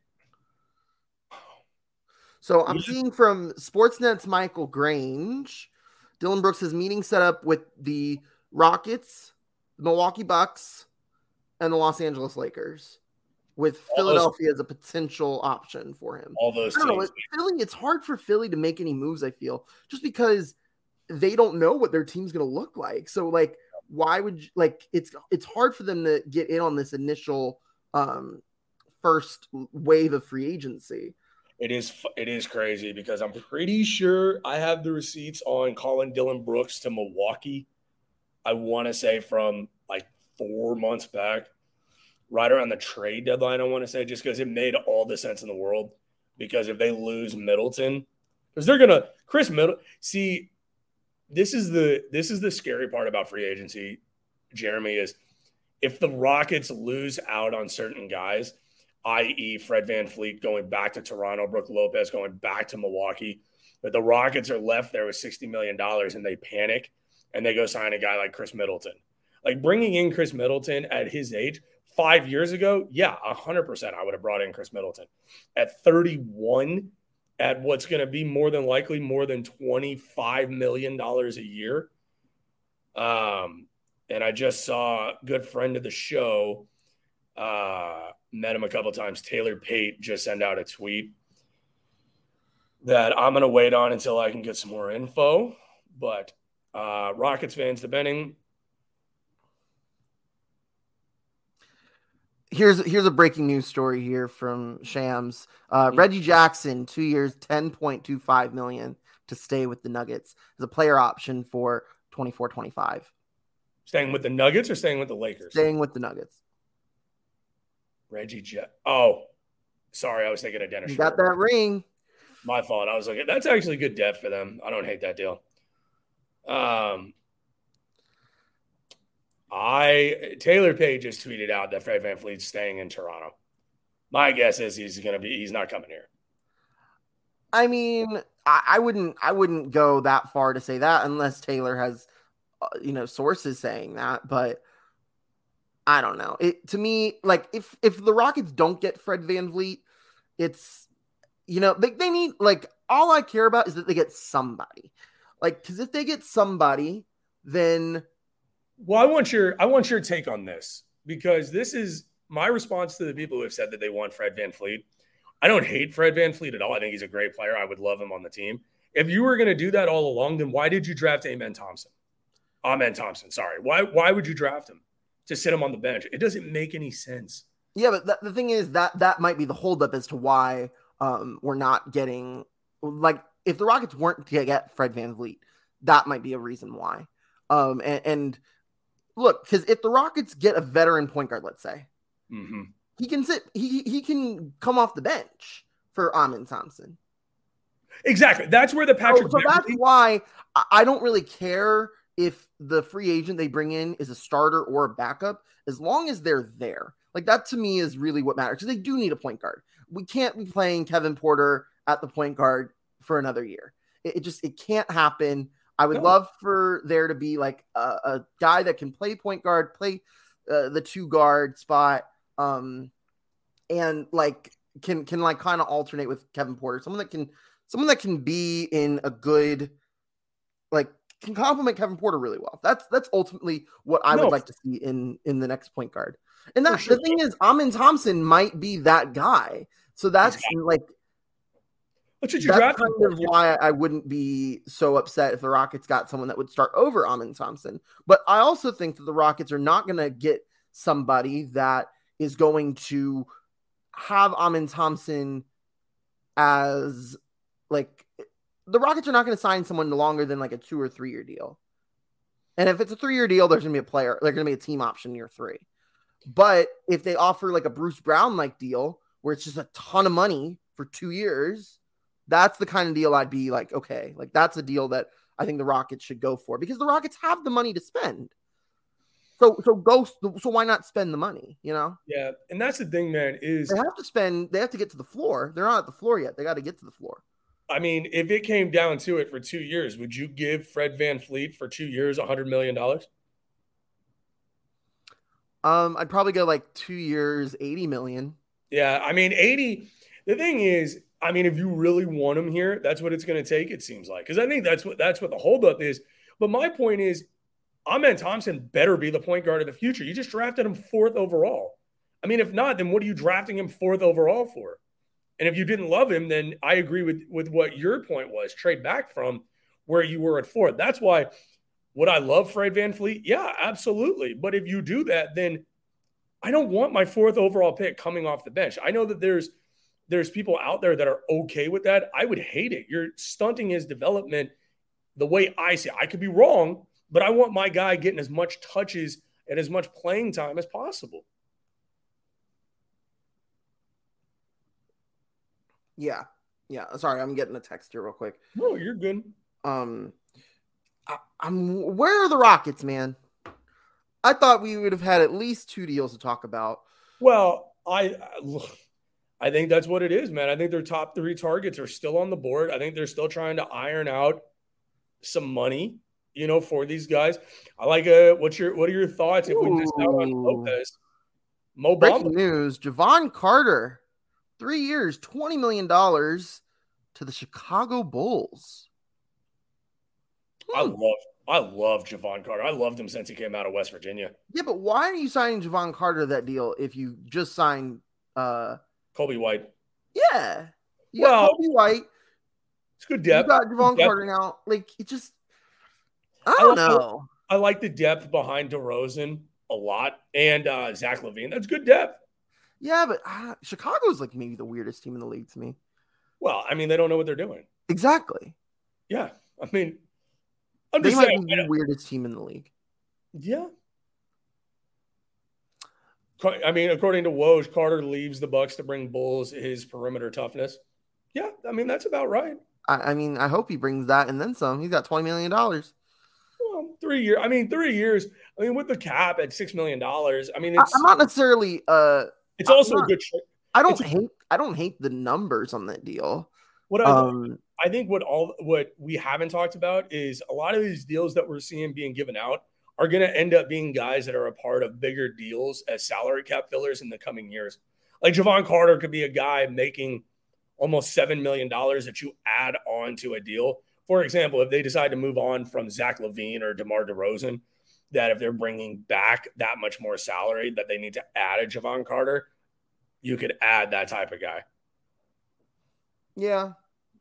so I'm seeing from Sportsnet's Michael Grange, Dillon Brooks has meeting set up with the Rockets, the Milwaukee Bucks, and the Los Angeles Lakers, with Philadelphia as a potential option for him. All those I don't know, Philly, it's hard for Philly to make any moves, I feel, just because they don't know what their team's going to look like. So, like, why would you, like, it's hard for them to get in on this initial first wave of free agency. It is crazy because I'm pretty sure I have the receipts on calling Dillon Brooks to Milwaukee. I want to say from like 4 months back, right around the trade deadline, I want to say, just because it made all the sense in the world. Because if they lose Middleton, because they're going to – Chris Middleton – see, this is the scary part about free agency, Jeremy, is if the Rockets lose out on certain guys – i.e. Fred VanVleet going back to Toronto, Brook Lopez going back to Milwaukee. But the Rockets are left there with $60 million and they panic and they go sign a guy like Chris Middleton. Like, bringing in Chris Middleton at his age 5 years ago, yeah, 100% I would have brought in Chris Middleton. At 31, at what's going to be more than likely more than $25 million a year. And I just saw a good friend of the show, met him a couple times, Taylor Pate, just send out a tweet that I'm going to wait on until I can get some more info. But Rockets fans, depending. Here's a breaking news story here from Shams. Reggie Jackson, 2 years, $10.25 million to stay with the Nuggets as a player option for 24-25. Staying with the Nuggets or staying with the Lakers? Staying with the Nuggets. Reggie Oh, sorry. I was thinking of Dennis. You got that ring. My fault. I was like, that's actually good depth for them. I don't hate that deal. Taylor Page just tweeted out that Fred VanVleet's staying in Toronto. My guess is he's not coming here. I mean, I wouldn't go that far to say that unless Taylor has, sources saying that, but I don't know. To me, like, if the Rockets don't get Fred VanVleet, it's, they need, like, all I care about is that they get somebody. Like, because if they get somebody, then. Well, I want your take on this, because this is my response to the people who have said that they want Fred VanVleet. I don't hate Fred VanVleet at all. I think he's a great player. I would love him on the team. If you were going to do that all along, then why did you draft Amen Thompson? Sorry. Why would you draft him? To sit him on the bench. It doesn't make any sense. Yeah, but the thing is that might be the holdup as to why we're not getting, like, if the Rockets weren't to get Fred VanVleet, that might be a reason why. And look, because if the Rockets get a veteran point guard, let's say, he can sit, he can come off the bench for Amen Thompson. Exactly. That's where the Patrick. So that's why I don't really care if the free agent they bring in is a starter or a backup, as long as they're there. Like, that to me is really what matters, because they do need a point guard. We can't be playing Kevin Porter at the point guard for another year. It can't happen. I would love for there to be like a guy that can play point guard, play the 2 guard spot, and like can like kind of alternate with Kevin Porter. Someone that can be in a good, like, can complement Kevin Porter really well. That's ultimately what I would like to see in the next point guard. And that the thing is, Amen Thompson might be that guy. So that's like, that's kind of why I wouldn't be so upset if the Rockets got someone that would start over Amen Thompson. But I also think that the Rockets are not going to get somebody that is going to have Amen Thompson as, like, the Rockets are not going to sign someone longer than like a 2 or 3 year deal. And if it's a 3-year deal, there's going to be they're going to be a team option year 3. But if they offer like a Bruce Brown like deal where it's just a ton of money for 2 years, that's the kind of deal I'd be like, okay, like, that's a deal that I think the Rockets should go for, because the Rockets have the money to spend. So why not spend the money, you know? Yeah, and that's the thing, man, is they have to get to the floor. They're not at the floor yet. They got to get to the floor. I mean, if it came down to it for 2 years, would you give Fred VanVleet for 2 years $100 million? I'd probably go like 2 years, 80 million. Yeah, I mean, 80. The thing is, I mean, if you really want him here, that's what it's going to take, it seems like. Because I think that's what the holdup is. But my point is, Amen Thompson better be the point guard of the future. You just drafted him 4th overall. I mean, if not, then what are you drafting him 4th overall for? And if you didn't love him, then I agree with what your point was. Trade back from where you were at 4th. That's why, would I love Fred VanVleet? Yeah, absolutely. But if you do that, then I don't want my 4th overall pick coming off the bench. I know that there's people out there that are okay with that. I would hate it. You're stunting his development the way I see it. I could be wrong, but I want my guy getting as much touches and as much playing time as possible. Yeah. Sorry, I'm getting a text here real quick. No, you're good. I'm where are the Rockets, man? I thought we would have had at least 2 deals to talk about. Well, I think that's what it is, man. I think their top 3 targets are still on the board. I think they're still trying to iron out some money, for these guys. I like what are your thoughts if we miss out on Lopez? Mo Bamba. Breaking news, Javon Carter, 3 years, $20 million to the Chicago Bulls. I love Javon Carter. I loved him since he came out of West Virginia. Yeah, but why are you signing Javon Carter to that deal if you just signed Kobe White? Yeah. You got Kobe White. It's good depth. You got Javon Carter now. Like, it just I don't know. I like the depth behind DeRozan a lot and Zach LaVine. That's good depth. Yeah, but Chicago's like maybe the weirdest team in the league to me. Well, I mean, they don't know what they're doing. Exactly. Yeah. I mean, they might be the weirdest team in the league. Yeah. I mean, according to Woj, Carter leaves the Bucks to bring Bulls his perimeter toughness. Yeah, I mean, that's about right. I mean, I hope he brings that and then some. He's got $20 million. Well, 3 years. I mean, 3 years. I mean, with the cap at $6 million. I mean, I'm not necessarily. It's also a good trade. I don't hate the numbers on that deal. I think what we haven't talked about is a lot of these deals that we're seeing being given out are going to end up being guys that are a part of bigger deals as salary cap fillers in the coming years. Like Javon Carter could be a guy making almost $7 million that you add on to a deal. For example, if they decide to move on from Zach LaVine or DeMar DeRozan, that if they're bringing back that much more salary that they need to add a Javon Carter, you could add that type of guy. Yeah.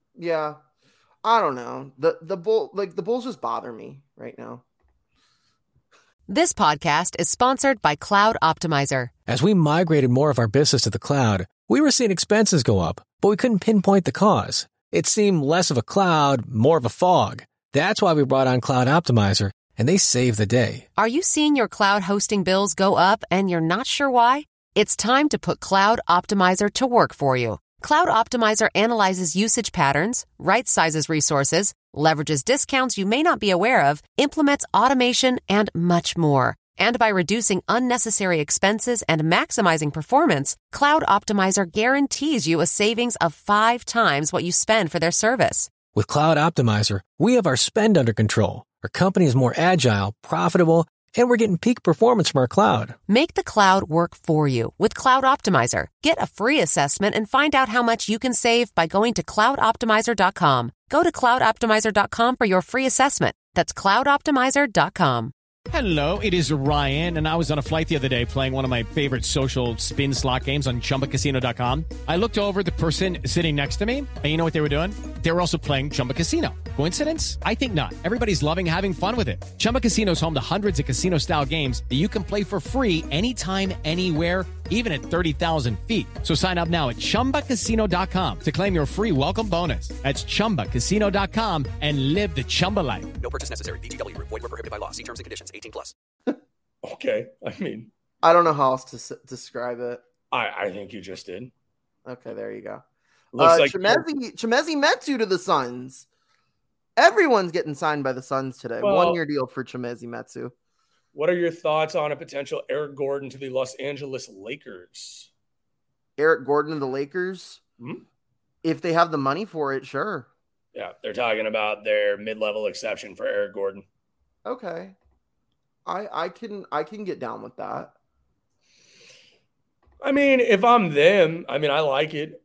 I don't know. The Bulls just bother me right now. This podcast is sponsored by Cloud Optimizer. As we migrated more of our business to the cloud, we were seeing expenses go up, but we couldn't pinpoint the cause. It seemed less of a cloud, more of a fog. That's why we brought on Cloud Optimizer, and they saved the day. Are you seeing your cloud hosting bills go up and you're not sure why? It's time to put Cloud Optimizer to work for you. Cloud Optimizer analyzes usage patterns, right-sizes resources, leverages discounts you may not be aware of, implements automation, and much more. And by reducing unnecessary expenses and maximizing performance, Cloud Optimizer guarantees you a savings of 5 times what you spend for their service. With Cloud Optimizer, we have our spend under control. Our company is more agile, profitable, and we're getting peak performance from our cloud. Make the cloud work for you with Cloud Optimizer. Get a free assessment and find out how much you can save by going to cloudoptimizer.com. Go to cloudoptimizer.com for your free assessment. That's cloudoptimizer.com. Hello, it is Ryan, and I was on a flight the other day playing one of my favorite social spin slot games on ChumbaCasino.com. I looked over at the person sitting next to me, and you know what they were doing? They were also playing Chumba Casino. Coincidence? I think not. Everybody's loving having fun with it. Chumba Casino is home to hundreds of casino-style games that you can play for free anytime, anywhere, even at 30,000 feet. So sign up now at ChumbaCasino.com to claim your free welcome bonus. That's ChumbaCasino.com and live the Chumba life. No purchase necessary. VGW. Void where prohibited by law. See terms and conditions. 18+. Okay. I mean, I don't know how else to describe it. I think you just did. Okay, there you go. Looks like Chimezie Metu to the Suns. Everyone's getting signed by the Suns today. Well, 1 year deal for Chimezie Metu. What are your thoughts on a potential Eric Gordon to the Los Angeles Lakers? Eric Gordon to the Lakers? Hmm? If they have the money for it, sure. Yeah, they're talking about their mid-level exception for Eric Gordon. Okay. I can get down with that. I mean, if I'm them, I like it.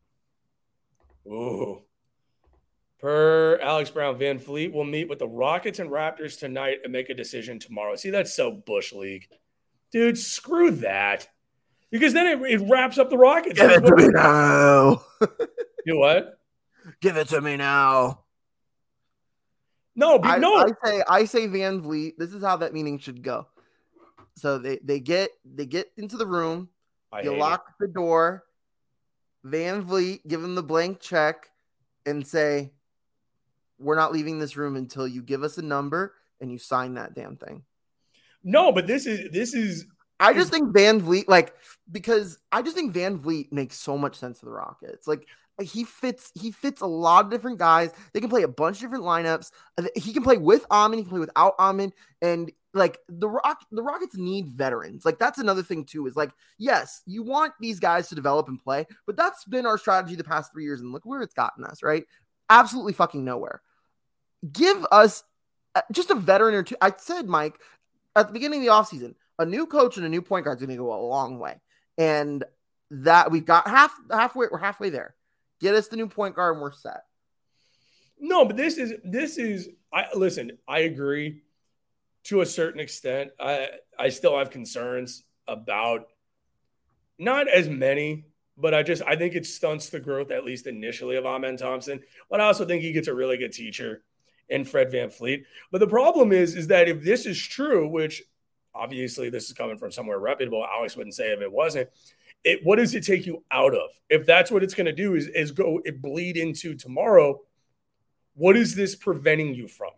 Ooh. Per Alex Brown, Van Fleet will meet with the Rockets and Raptors tonight and make a decision tomorrow. See, that's so Bush League. Dude, screw that. Because then it wraps up the Rockets. Give it to me now. Do what? Give it to me now. No, I say Van Vliet. This is how that meeting should go. So they get into the room. You lock the door. Van Vliet, give him the blank check and say, we're not leaving this room until you give us a number and you sign that damn thing. No, but this is. I just think Van Vliet, because I just think Van Vliet makes so much sense to the Rockets. He fits a lot of different guys. They can play a bunch of different lineups. He can play with Amin, he can play without Amin, and the Rockets need veterans. That's another thing too. Is yes, you want these guys to develop and play, but that's been our strategy the past 3 years, and look where it's gotten us. Right? Absolutely fucking nowhere. Give us just a veteran or two. I said, Mike, at the beginning of the offseason, a new coach and a new point guard is going to go a long way, and that we've got halfway. We're halfway there. Get us the new point guard and we're set. No, but this is. I agree to a certain extent. I still have concerns about not as many, but I think it stunts the growth, at least initially, of Amen Thompson. But I also think he gets a really good teacher in Fred VanVleet. But the problem is that if this is true, which obviously this is coming from somewhere reputable, Alex wouldn't say if it wasn't. What does it take you out of? If that's what it's going to do is go bleed into tomorrow, what is this preventing you from?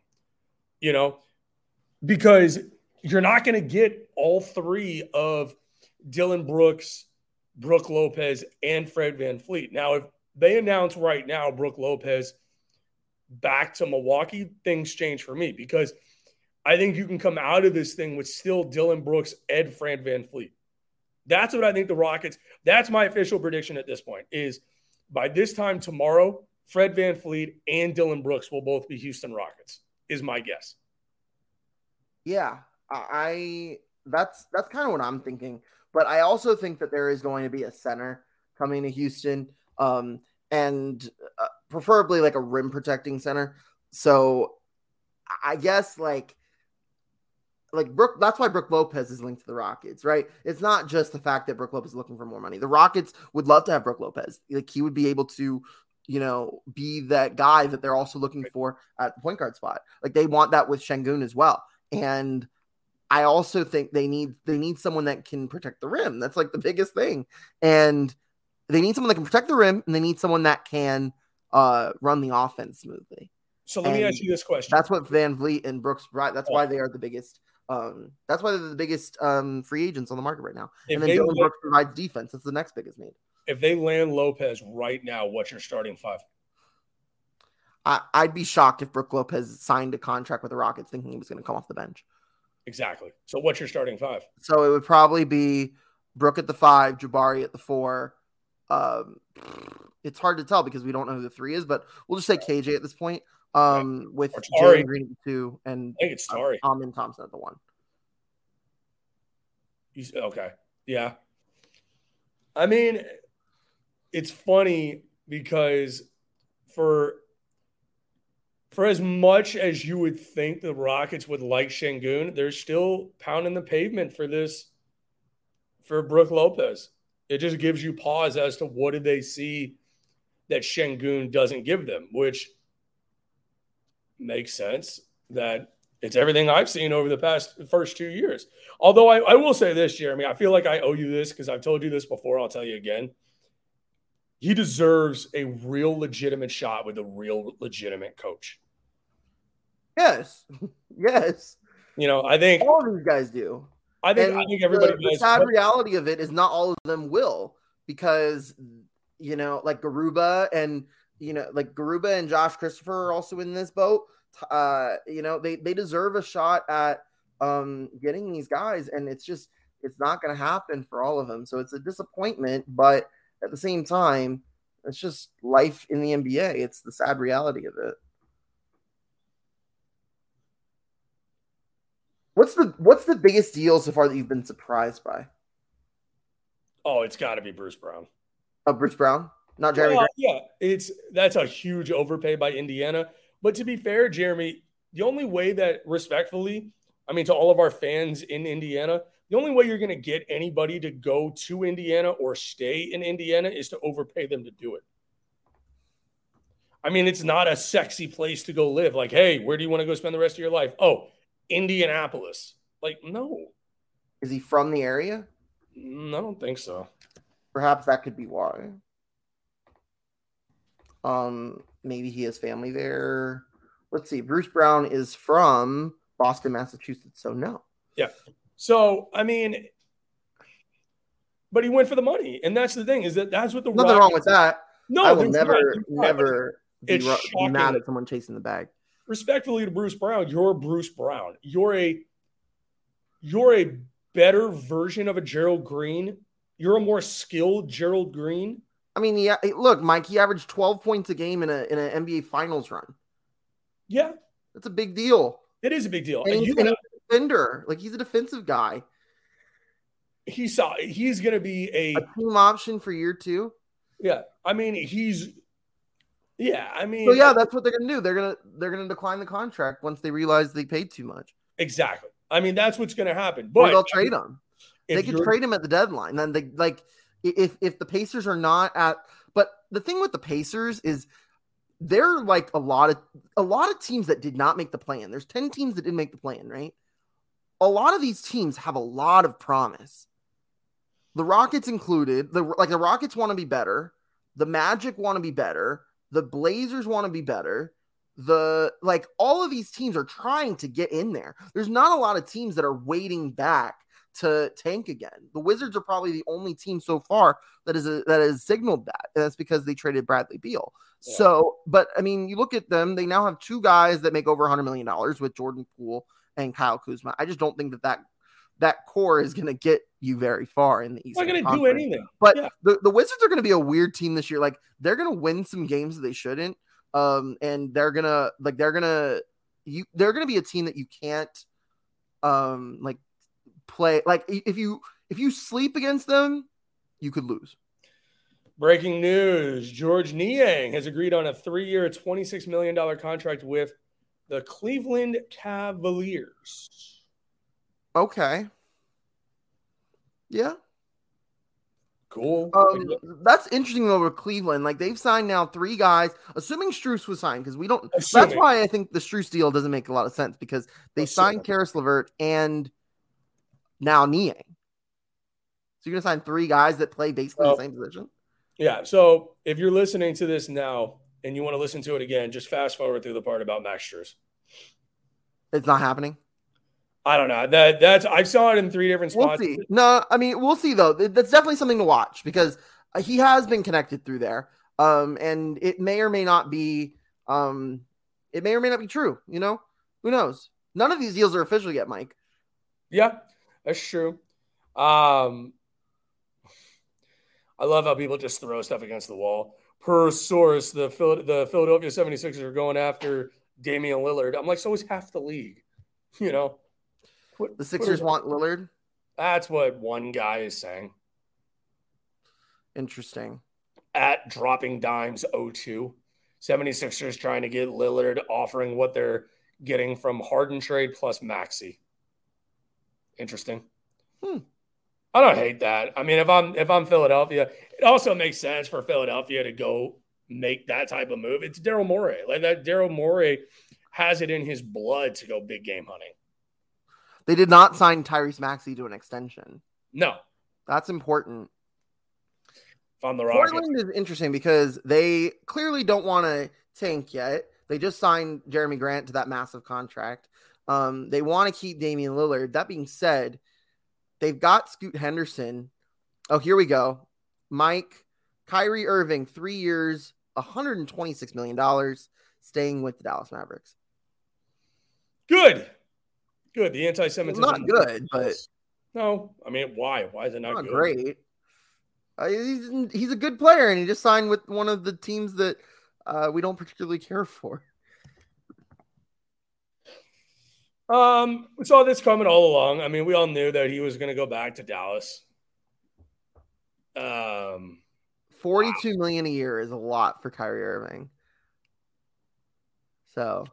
Because you're not going to get all three of Dylan Brooks, Brook Lopez, and Fred VanVleet. Now, if they announce right now Brook Lopez back to Milwaukee, things change for me because I think you can come out of this thing with still Dylan Brooks and Fred VanVleet. That's what I think the Rockets, that's my official prediction at this point, is by this time tomorrow, Fred VanVleet and Dylan Brooks will both be Houston Rockets, is my guess. Yeah, that's kind of what I'm thinking. But I also think that there is going to be a center coming to Houston, and preferably a rim protecting center. So I guess Brook, that's why Brook Lopez is linked to the Rockets, right? It's not just the fact that Brook Lopez is looking for more money. The Rockets would love to have Brook Lopez. He would be able to, be that guy that they're also looking for at the point guard spot. They want that with Şengün as well. And I also think they need someone that can protect the rim. That's the biggest thing. And they need someone that can protect the rim, and they need someone that can run the offense smoothly. So let me ask you this question. That's what VanVleet and Brooks brought. That's why they are the biggest. That's why they're the biggest free agents on the market right now. And then Dylan Brooks provides defense. That's the next biggest need. If they land Lopez right now, what's your starting five? I'd be shocked if Brook Lopez signed a contract with the Rockets thinking he was going to come off the bench. Exactly. So what's your starting five? So it would probably be Brook at the 5, Jabari at the 4. It's hard to tell because we don't know who the 3 is, but we'll just say KJ at this point. With Jalen Green at the 2 and I think it's Tari. Amin Thompson at the 1. Okay. Yeah. I mean, it's funny because for as much as you would think the Rockets would like Şengün, they're still pounding the pavement for Brook Lopez. It just gives you pause as to what did they see that Şengün doesn't give them, which makes sense that it's everything I've seen over the first 2 years. Although I will say this, Jeremy, I feel like I owe you this because I've told you this before. I'll tell you again. He deserves a real legitimate shot with a real legitimate coach. Yes. Yes. I think all of these guys do. I think everybody does. The sad reality of it is not all of them will, because Garuba and Garuba and Josh Christopher are also in this boat. They deserve a shot at getting these guys, and it's not going to happen for all of them. So it's a disappointment, but at the same time, it's just life in the NBA. It's the sad reality of it. What's the biggest deal so far that you've been surprised by? Oh, it's got to be Bruce Brown. Oh, Bruce Brown? Not Jeremy Grant? Yeah, that's a huge overpay by Indiana. But to be fair, Jeremy, the only way that, respectfully, I mean, to all of our fans in Indiana, the only way you're going to get anybody to go to Indiana or stay in Indiana is to overpay them to do it. I mean, it's not a sexy place to go live. Like, hey, where do you want to go spend the rest of your life? Oh, Indianapolis. Like, no. Is he from the area? I don't think so. Perhaps that could be why. Maybe he has family there. Let's see. Bruce Brown is from Boston, Massachusetts, so no. Yeah. So, I mean, but he went for the money, and that's the thing, is that's what the Nothing wrong with that. No, I will never be shocking. mad at someone chasing the bag. Respectfully to Bruce Brown, you're Bruce Brown. You're a better version of a Gerald Green. You're a more skilled Gerald Green. I mean, yeah. Look, Mike, he averaged 12 points a game in an NBA Finals run. Yeah, that's a big deal. It is a big deal. And he's a defender. Like, he's a defensive guy. He's going to be a team option for year 2. Yeah, I mean, So yeah, that's what they're gonna do. They're gonna decline the contract once they realize they paid too much. Exactly. I mean, that's what's gonna happen. But or they'll trade him. They could trade him at the deadline. Then they if the Pacers are not at. But the thing with the Pacers is they're like a lot of teams that did not make the plan. There's 10 teams that didn't make the plan, right? A lot of these teams have a lot of promise. The Rockets included. The Rockets want to be better. The Magic want to be better. The Blazers want to be better. All of these teams are trying to get in there. There's not a lot of teams that are waiting back to tank again. The Wizards are probably the only team so far that has signaled that. And that's because they traded Bradley Beal. Yeah. So, but I mean, you look at them, they now have 2 guys that make over $100 million with Jordan Poole and Kyle Kuzma. I just don't think that core is going to get you very far in the East. Not going to do anything. But the Wizards are going to be a weird team this year. Like, they're going to win some games that they shouldn't. And they're going to be a team that you can't play. Like, if you sleep against them, you could lose. Breaking news. George Niang has agreed on a 3-year, $26 million contract with the Cleveland Cavaliers. Okay. Yeah. Cool. That's interesting though with Cleveland. Like, they've signed now 3 guys, assuming Strus was signed, because we don't. That's why I think the Strus deal doesn't make a lot of sense, because they signed Karis LeVert and now Niang. So you're gonna sign 3 guys that play basically the same position. Yeah. So if you're listening to this now and you want to listen to it again, just fast forward through the part about Max Strus. It's not happening. I don't know. That's I saw it in 3 different spots. We'll see. No, I mean, we'll see though. That's definitely something to watch, because he has been connected through there. And it may or may not be true. You know, who knows? None of these deals are official yet, Mike. Yeah, that's true. I love how people just throw stuff against the wall. Per source, the Philadelphia 76ers are going after Damian Lillard. I'm like, so is half the league, you know? The Sixers want Lillard? That's what one guy is saying. Interesting. At Dropping Dimes 02. 76ers trying to get Lillard, offering what they're getting from Harden trade plus Maxey. Interesting. I don't hate that. I mean, if I'm Philadelphia, it also makes sense for Philadelphia to go make that type of move. It's Daryl Morey. Like, that Daryl Morey has it in his blood to go big game hunting. They did not sign Tyrese Maxey to an extension. No. That's important. If I'm the Rockets. Portland is interesting because they clearly don't want to tank yet. They just signed Jeremy Grant to that massive contract. They want to keep Damian Lillard. That being said, they've got Scoot Henderson. Oh, here we go. Mike, Kyrie Irving, 3 years, $126 million, staying with the Dallas Mavericks. Good. Good. The anti-Semitism. Not good, but no. I mean, why? Why is it not good? Great. He's a good player, and he just signed with one of the teams that we don't particularly care for. We saw this coming all along. I mean, we all knew that he was going to go back to Dallas. $42 million a year is a lot for Kyrie Irving. So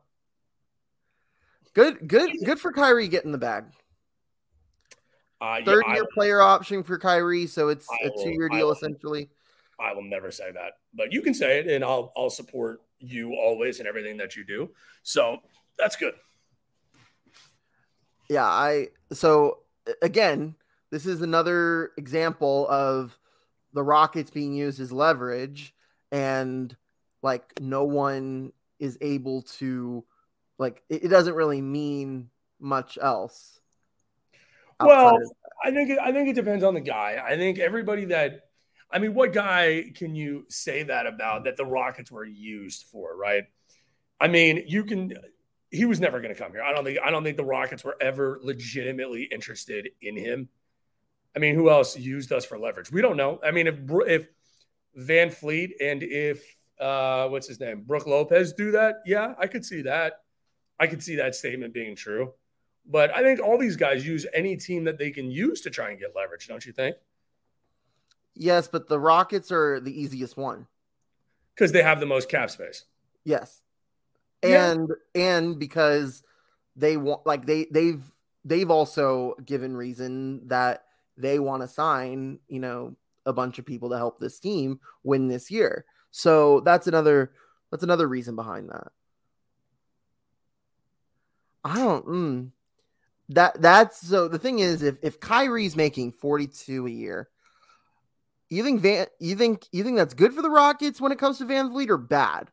good for Kyrie getting the bag. Third-year player option for Kyrie, so it's a 2-year deal essentially. I will never say that, but you can say it, and I'll support you always in everything that you do. So that's good. Yeah, so again, this is another example of the Rockets being used as leverage, and like no one is able to, like, it doesn't really mean much else. Well, I think it depends on the guy. I think everybody what guy can you say that about, that the Rockets were used for, right? I mean, he was never going to come here. I don't think the Rockets were ever legitimately interested in him. I mean, who else used us for leverage? We don't know. I mean, if Van Fleet and if what's his name, Brook Lopez do that, yeah, I could see that. I could see that statement being true. But I think all these guys use any team that they can use to try and get leverage, don't you think? Yes, but the Rockets are the easiest one. Because they have the most cap space. Yes. And because they want, like, they've also given reason that they want to sign, a bunch of people to help this team win this year. So that's another reason behind that. That's so the thing is, if Kyrie's making 42 a year, you think that's good for the Rockets when it comes to Van Vliet, or bad?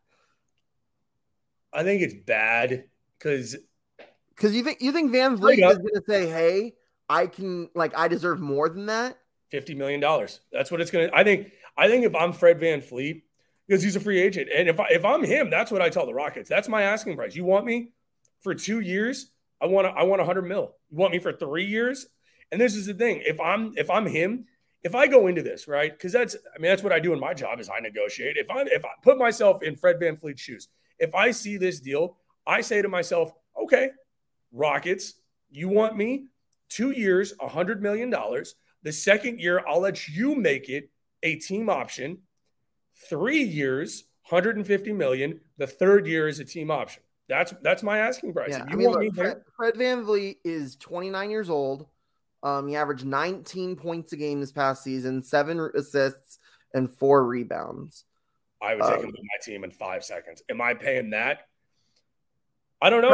I think it's bad because you think Van Vliet is going to say, "Hey, I deserve more than that." $50 million. That's what it's going to. I think if I'm Fred Van Fleet, because he's a free agent, and if I'm him, that's what I tell the Rockets. That's my asking price. You want me for 2 years? I want $100 million. You want me for 3 years? And this is the thing. If I'm him, if I go into this, right? Because that's what I do in my job is I negotiate. If I put myself in Fred Van Fleet's shoes, if I see this deal, I say to myself, okay, Rockets, you want me 2 years, $100 million. The second year, I'll let you make it a team option. 3 years, $150 million. The third year is a team option. That's my asking price. Yeah, Fred Van Vliet is 29 years old. He averaged 19 points a game this past season, 7 assists, and 4 rebounds. I would take him to my team in 5 seconds. Am I paying that? I don't know.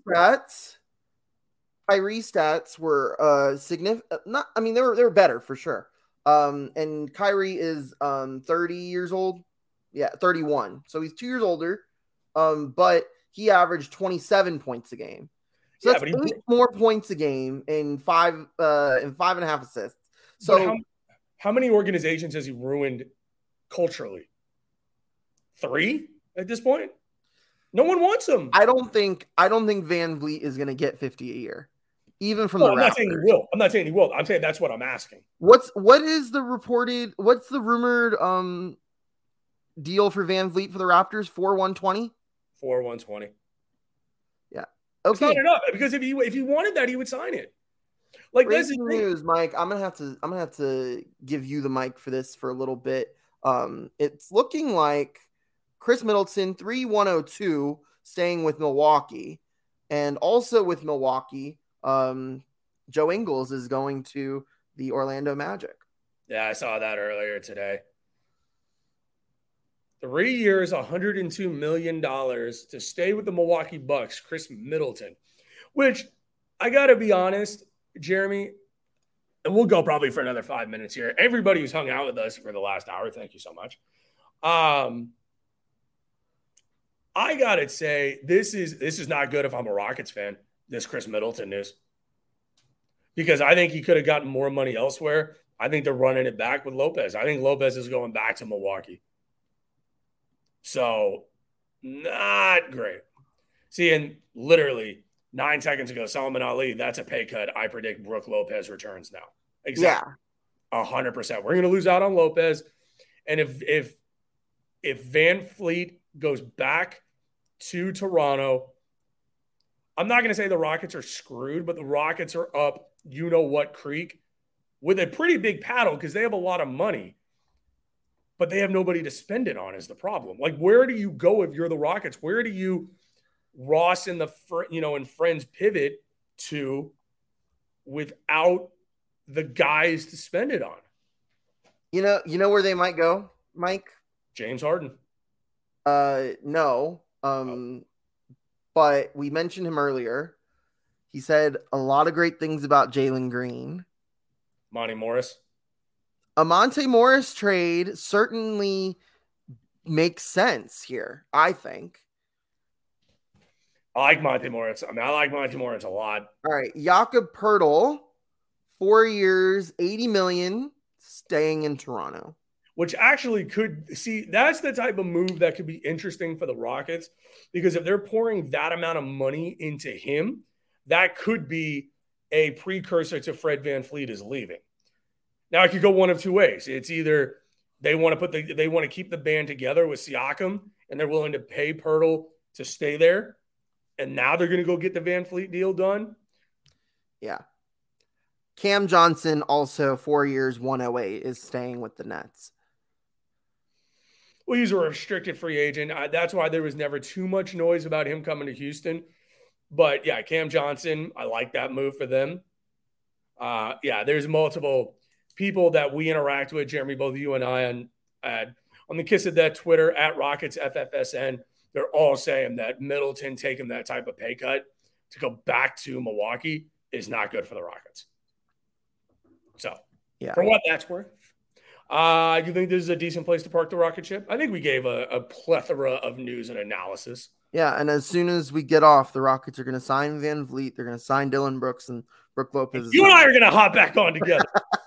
Kyrie stats were significant. They were better for sure. And Kyrie is 30 years old. Yeah, 31. So he's 2 years older. But he averaged 27 points a game. So that's 8 more points a game and 5.5 assists. So how many organizations has he ruined culturally? 3 at this point? No one wants him. I don't think Van Vliet is going to get 50 a year, even from the Raptors. I'm not saying he will. I'm saying that's what I'm asking. What's the rumored deal for Van Vliet for the Raptors? 4-120? 4-120. Yeah. Okay. It's not enough, because if he wanted that, he would sign it. Like, this is news, Mike. I'm gonna have to give you the mic for this for a little bit. It's looking like Chris Middleton 3-102 staying with Milwaukee, and also with Milwaukee, Joe Ingles is going to the Orlando Magic. Yeah, I saw that earlier today. 3 years, $102 million to stay with the Milwaukee Bucks, Chris Middleton, which I got to be honest, Jeremy, and we'll go probably for another 5 minutes here. Everybody who's hung out with us for the last hour, thank you so much. I got to say, this is not good if I'm a Rockets fan, this Chris Middleton news, because I think he could have gotten more money elsewhere. I think they're running it back with Lopez. I think Lopez is going back to Milwaukee. So, not great. See, and literally 9 seconds ago, Solomon Ali, that's a pay cut. I predict Brook Lopez returns now. Exactly. Yeah. 100%. We're going to lose out on Lopez. And if Van Fleet goes back to Toronto, I'm not going to say the Rockets are screwed, but the Rockets are up you-know-what creek with a pretty big paddle because they have a lot of money, but they have nobody to spend it on is the problem. Like, where do you go if you're the Rockets? Where do you Ross and and friends pivot to without the guys to spend it on? You know where they might go, Mike? James Harden. No. But we mentioned him earlier. He said a lot of great things about Jalen Green. Monty Morris. A Monte Morris trade certainly makes sense here, I think. I like Monte Morris. I like Monte Morris a lot. All right. Jakob Poeltl, 4 years, $80 million, staying in Toronto. Which actually that's the type of move that could be interesting for the Rockets, because if they're pouring that amount of money into him, that could be a precursor to Fred VanVleet is leaving. Now it could go one of two ways. It's either they want to keep the band together with Siakam and they're willing to pay Poeltl to stay there, and now they're going to go get the VanVleet deal done. Yeah. Cam Johnson, also 4 years, 108, is staying with the Nets. Well, he's a restricted free agent. That's why there was never too much noise about him coming to Houston. But, yeah, Cam Johnson, I like that move for them. There's multiple people that we interact with, Jeremy, both you and I, on the Kiss of Death Twitter, at Rockets FFSN. They're all saying that Middleton taking that type of pay cut to go back to Milwaukee is not good for the Rockets. So, for what that's worth. You think this is a decent place to park the rocket ship? I think we gave a plethora of news and analysis. Yeah, and as soon as we get off, the Rockets are going to sign VanVleet. They're going to sign Dylan Brooks and Brook Lopez. You and I are going to hop back on together.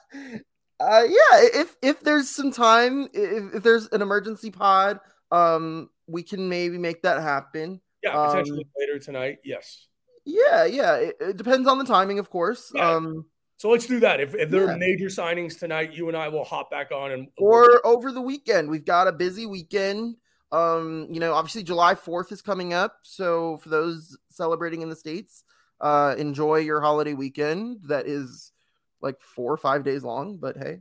If there's some time, if there's an emergency pod, we can maybe make that happen. Yeah, potentially later tonight. Yes. Yeah. It depends on the timing, of course. Yeah. So let's do that. If there are major signings tonight, you and I will hop back on or over the weekend. We've got a busy weekend. Obviously July 4th is coming up. So for those celebrating in the States, enjoy your holiday weekend. That is like 4 or 5 days long, but hey,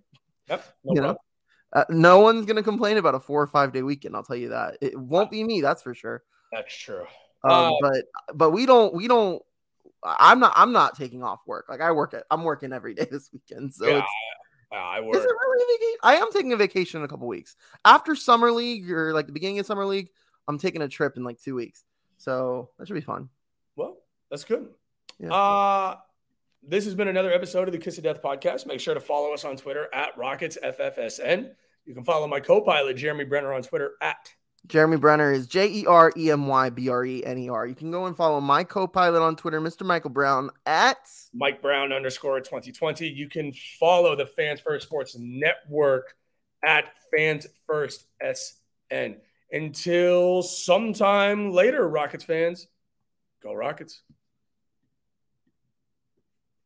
no one's going to complain about a 4 or 5 day weekend. I'll tell you that. It won't be me. That's for sure. That's true. But we don't, I'm not taking off work. Like I'm working every day this weekend. So I work. Is it really a vacation? I am taking a vacation in a couple weeks after summer league, or like the beginning of summer league. I'm taking a trip in like 2 weeks. So that should be fun. Well, that's good. Yeah. This has been another episode of the Kiss of Death podcast. Make sure to follow us on Twitter at Rockets FFSN. You can follow my co-pilot, Jeremy Brenner, on Twitter at Jeremy Brenner is JeremyBrenner. You can go and follow my co-pilot on Twitter, Mr. Michael Brown, at Mike Brown _2020. You can follow the Fans First Sports Network at Fans First SN. Until sometime later, Rockets fans, go Rockets.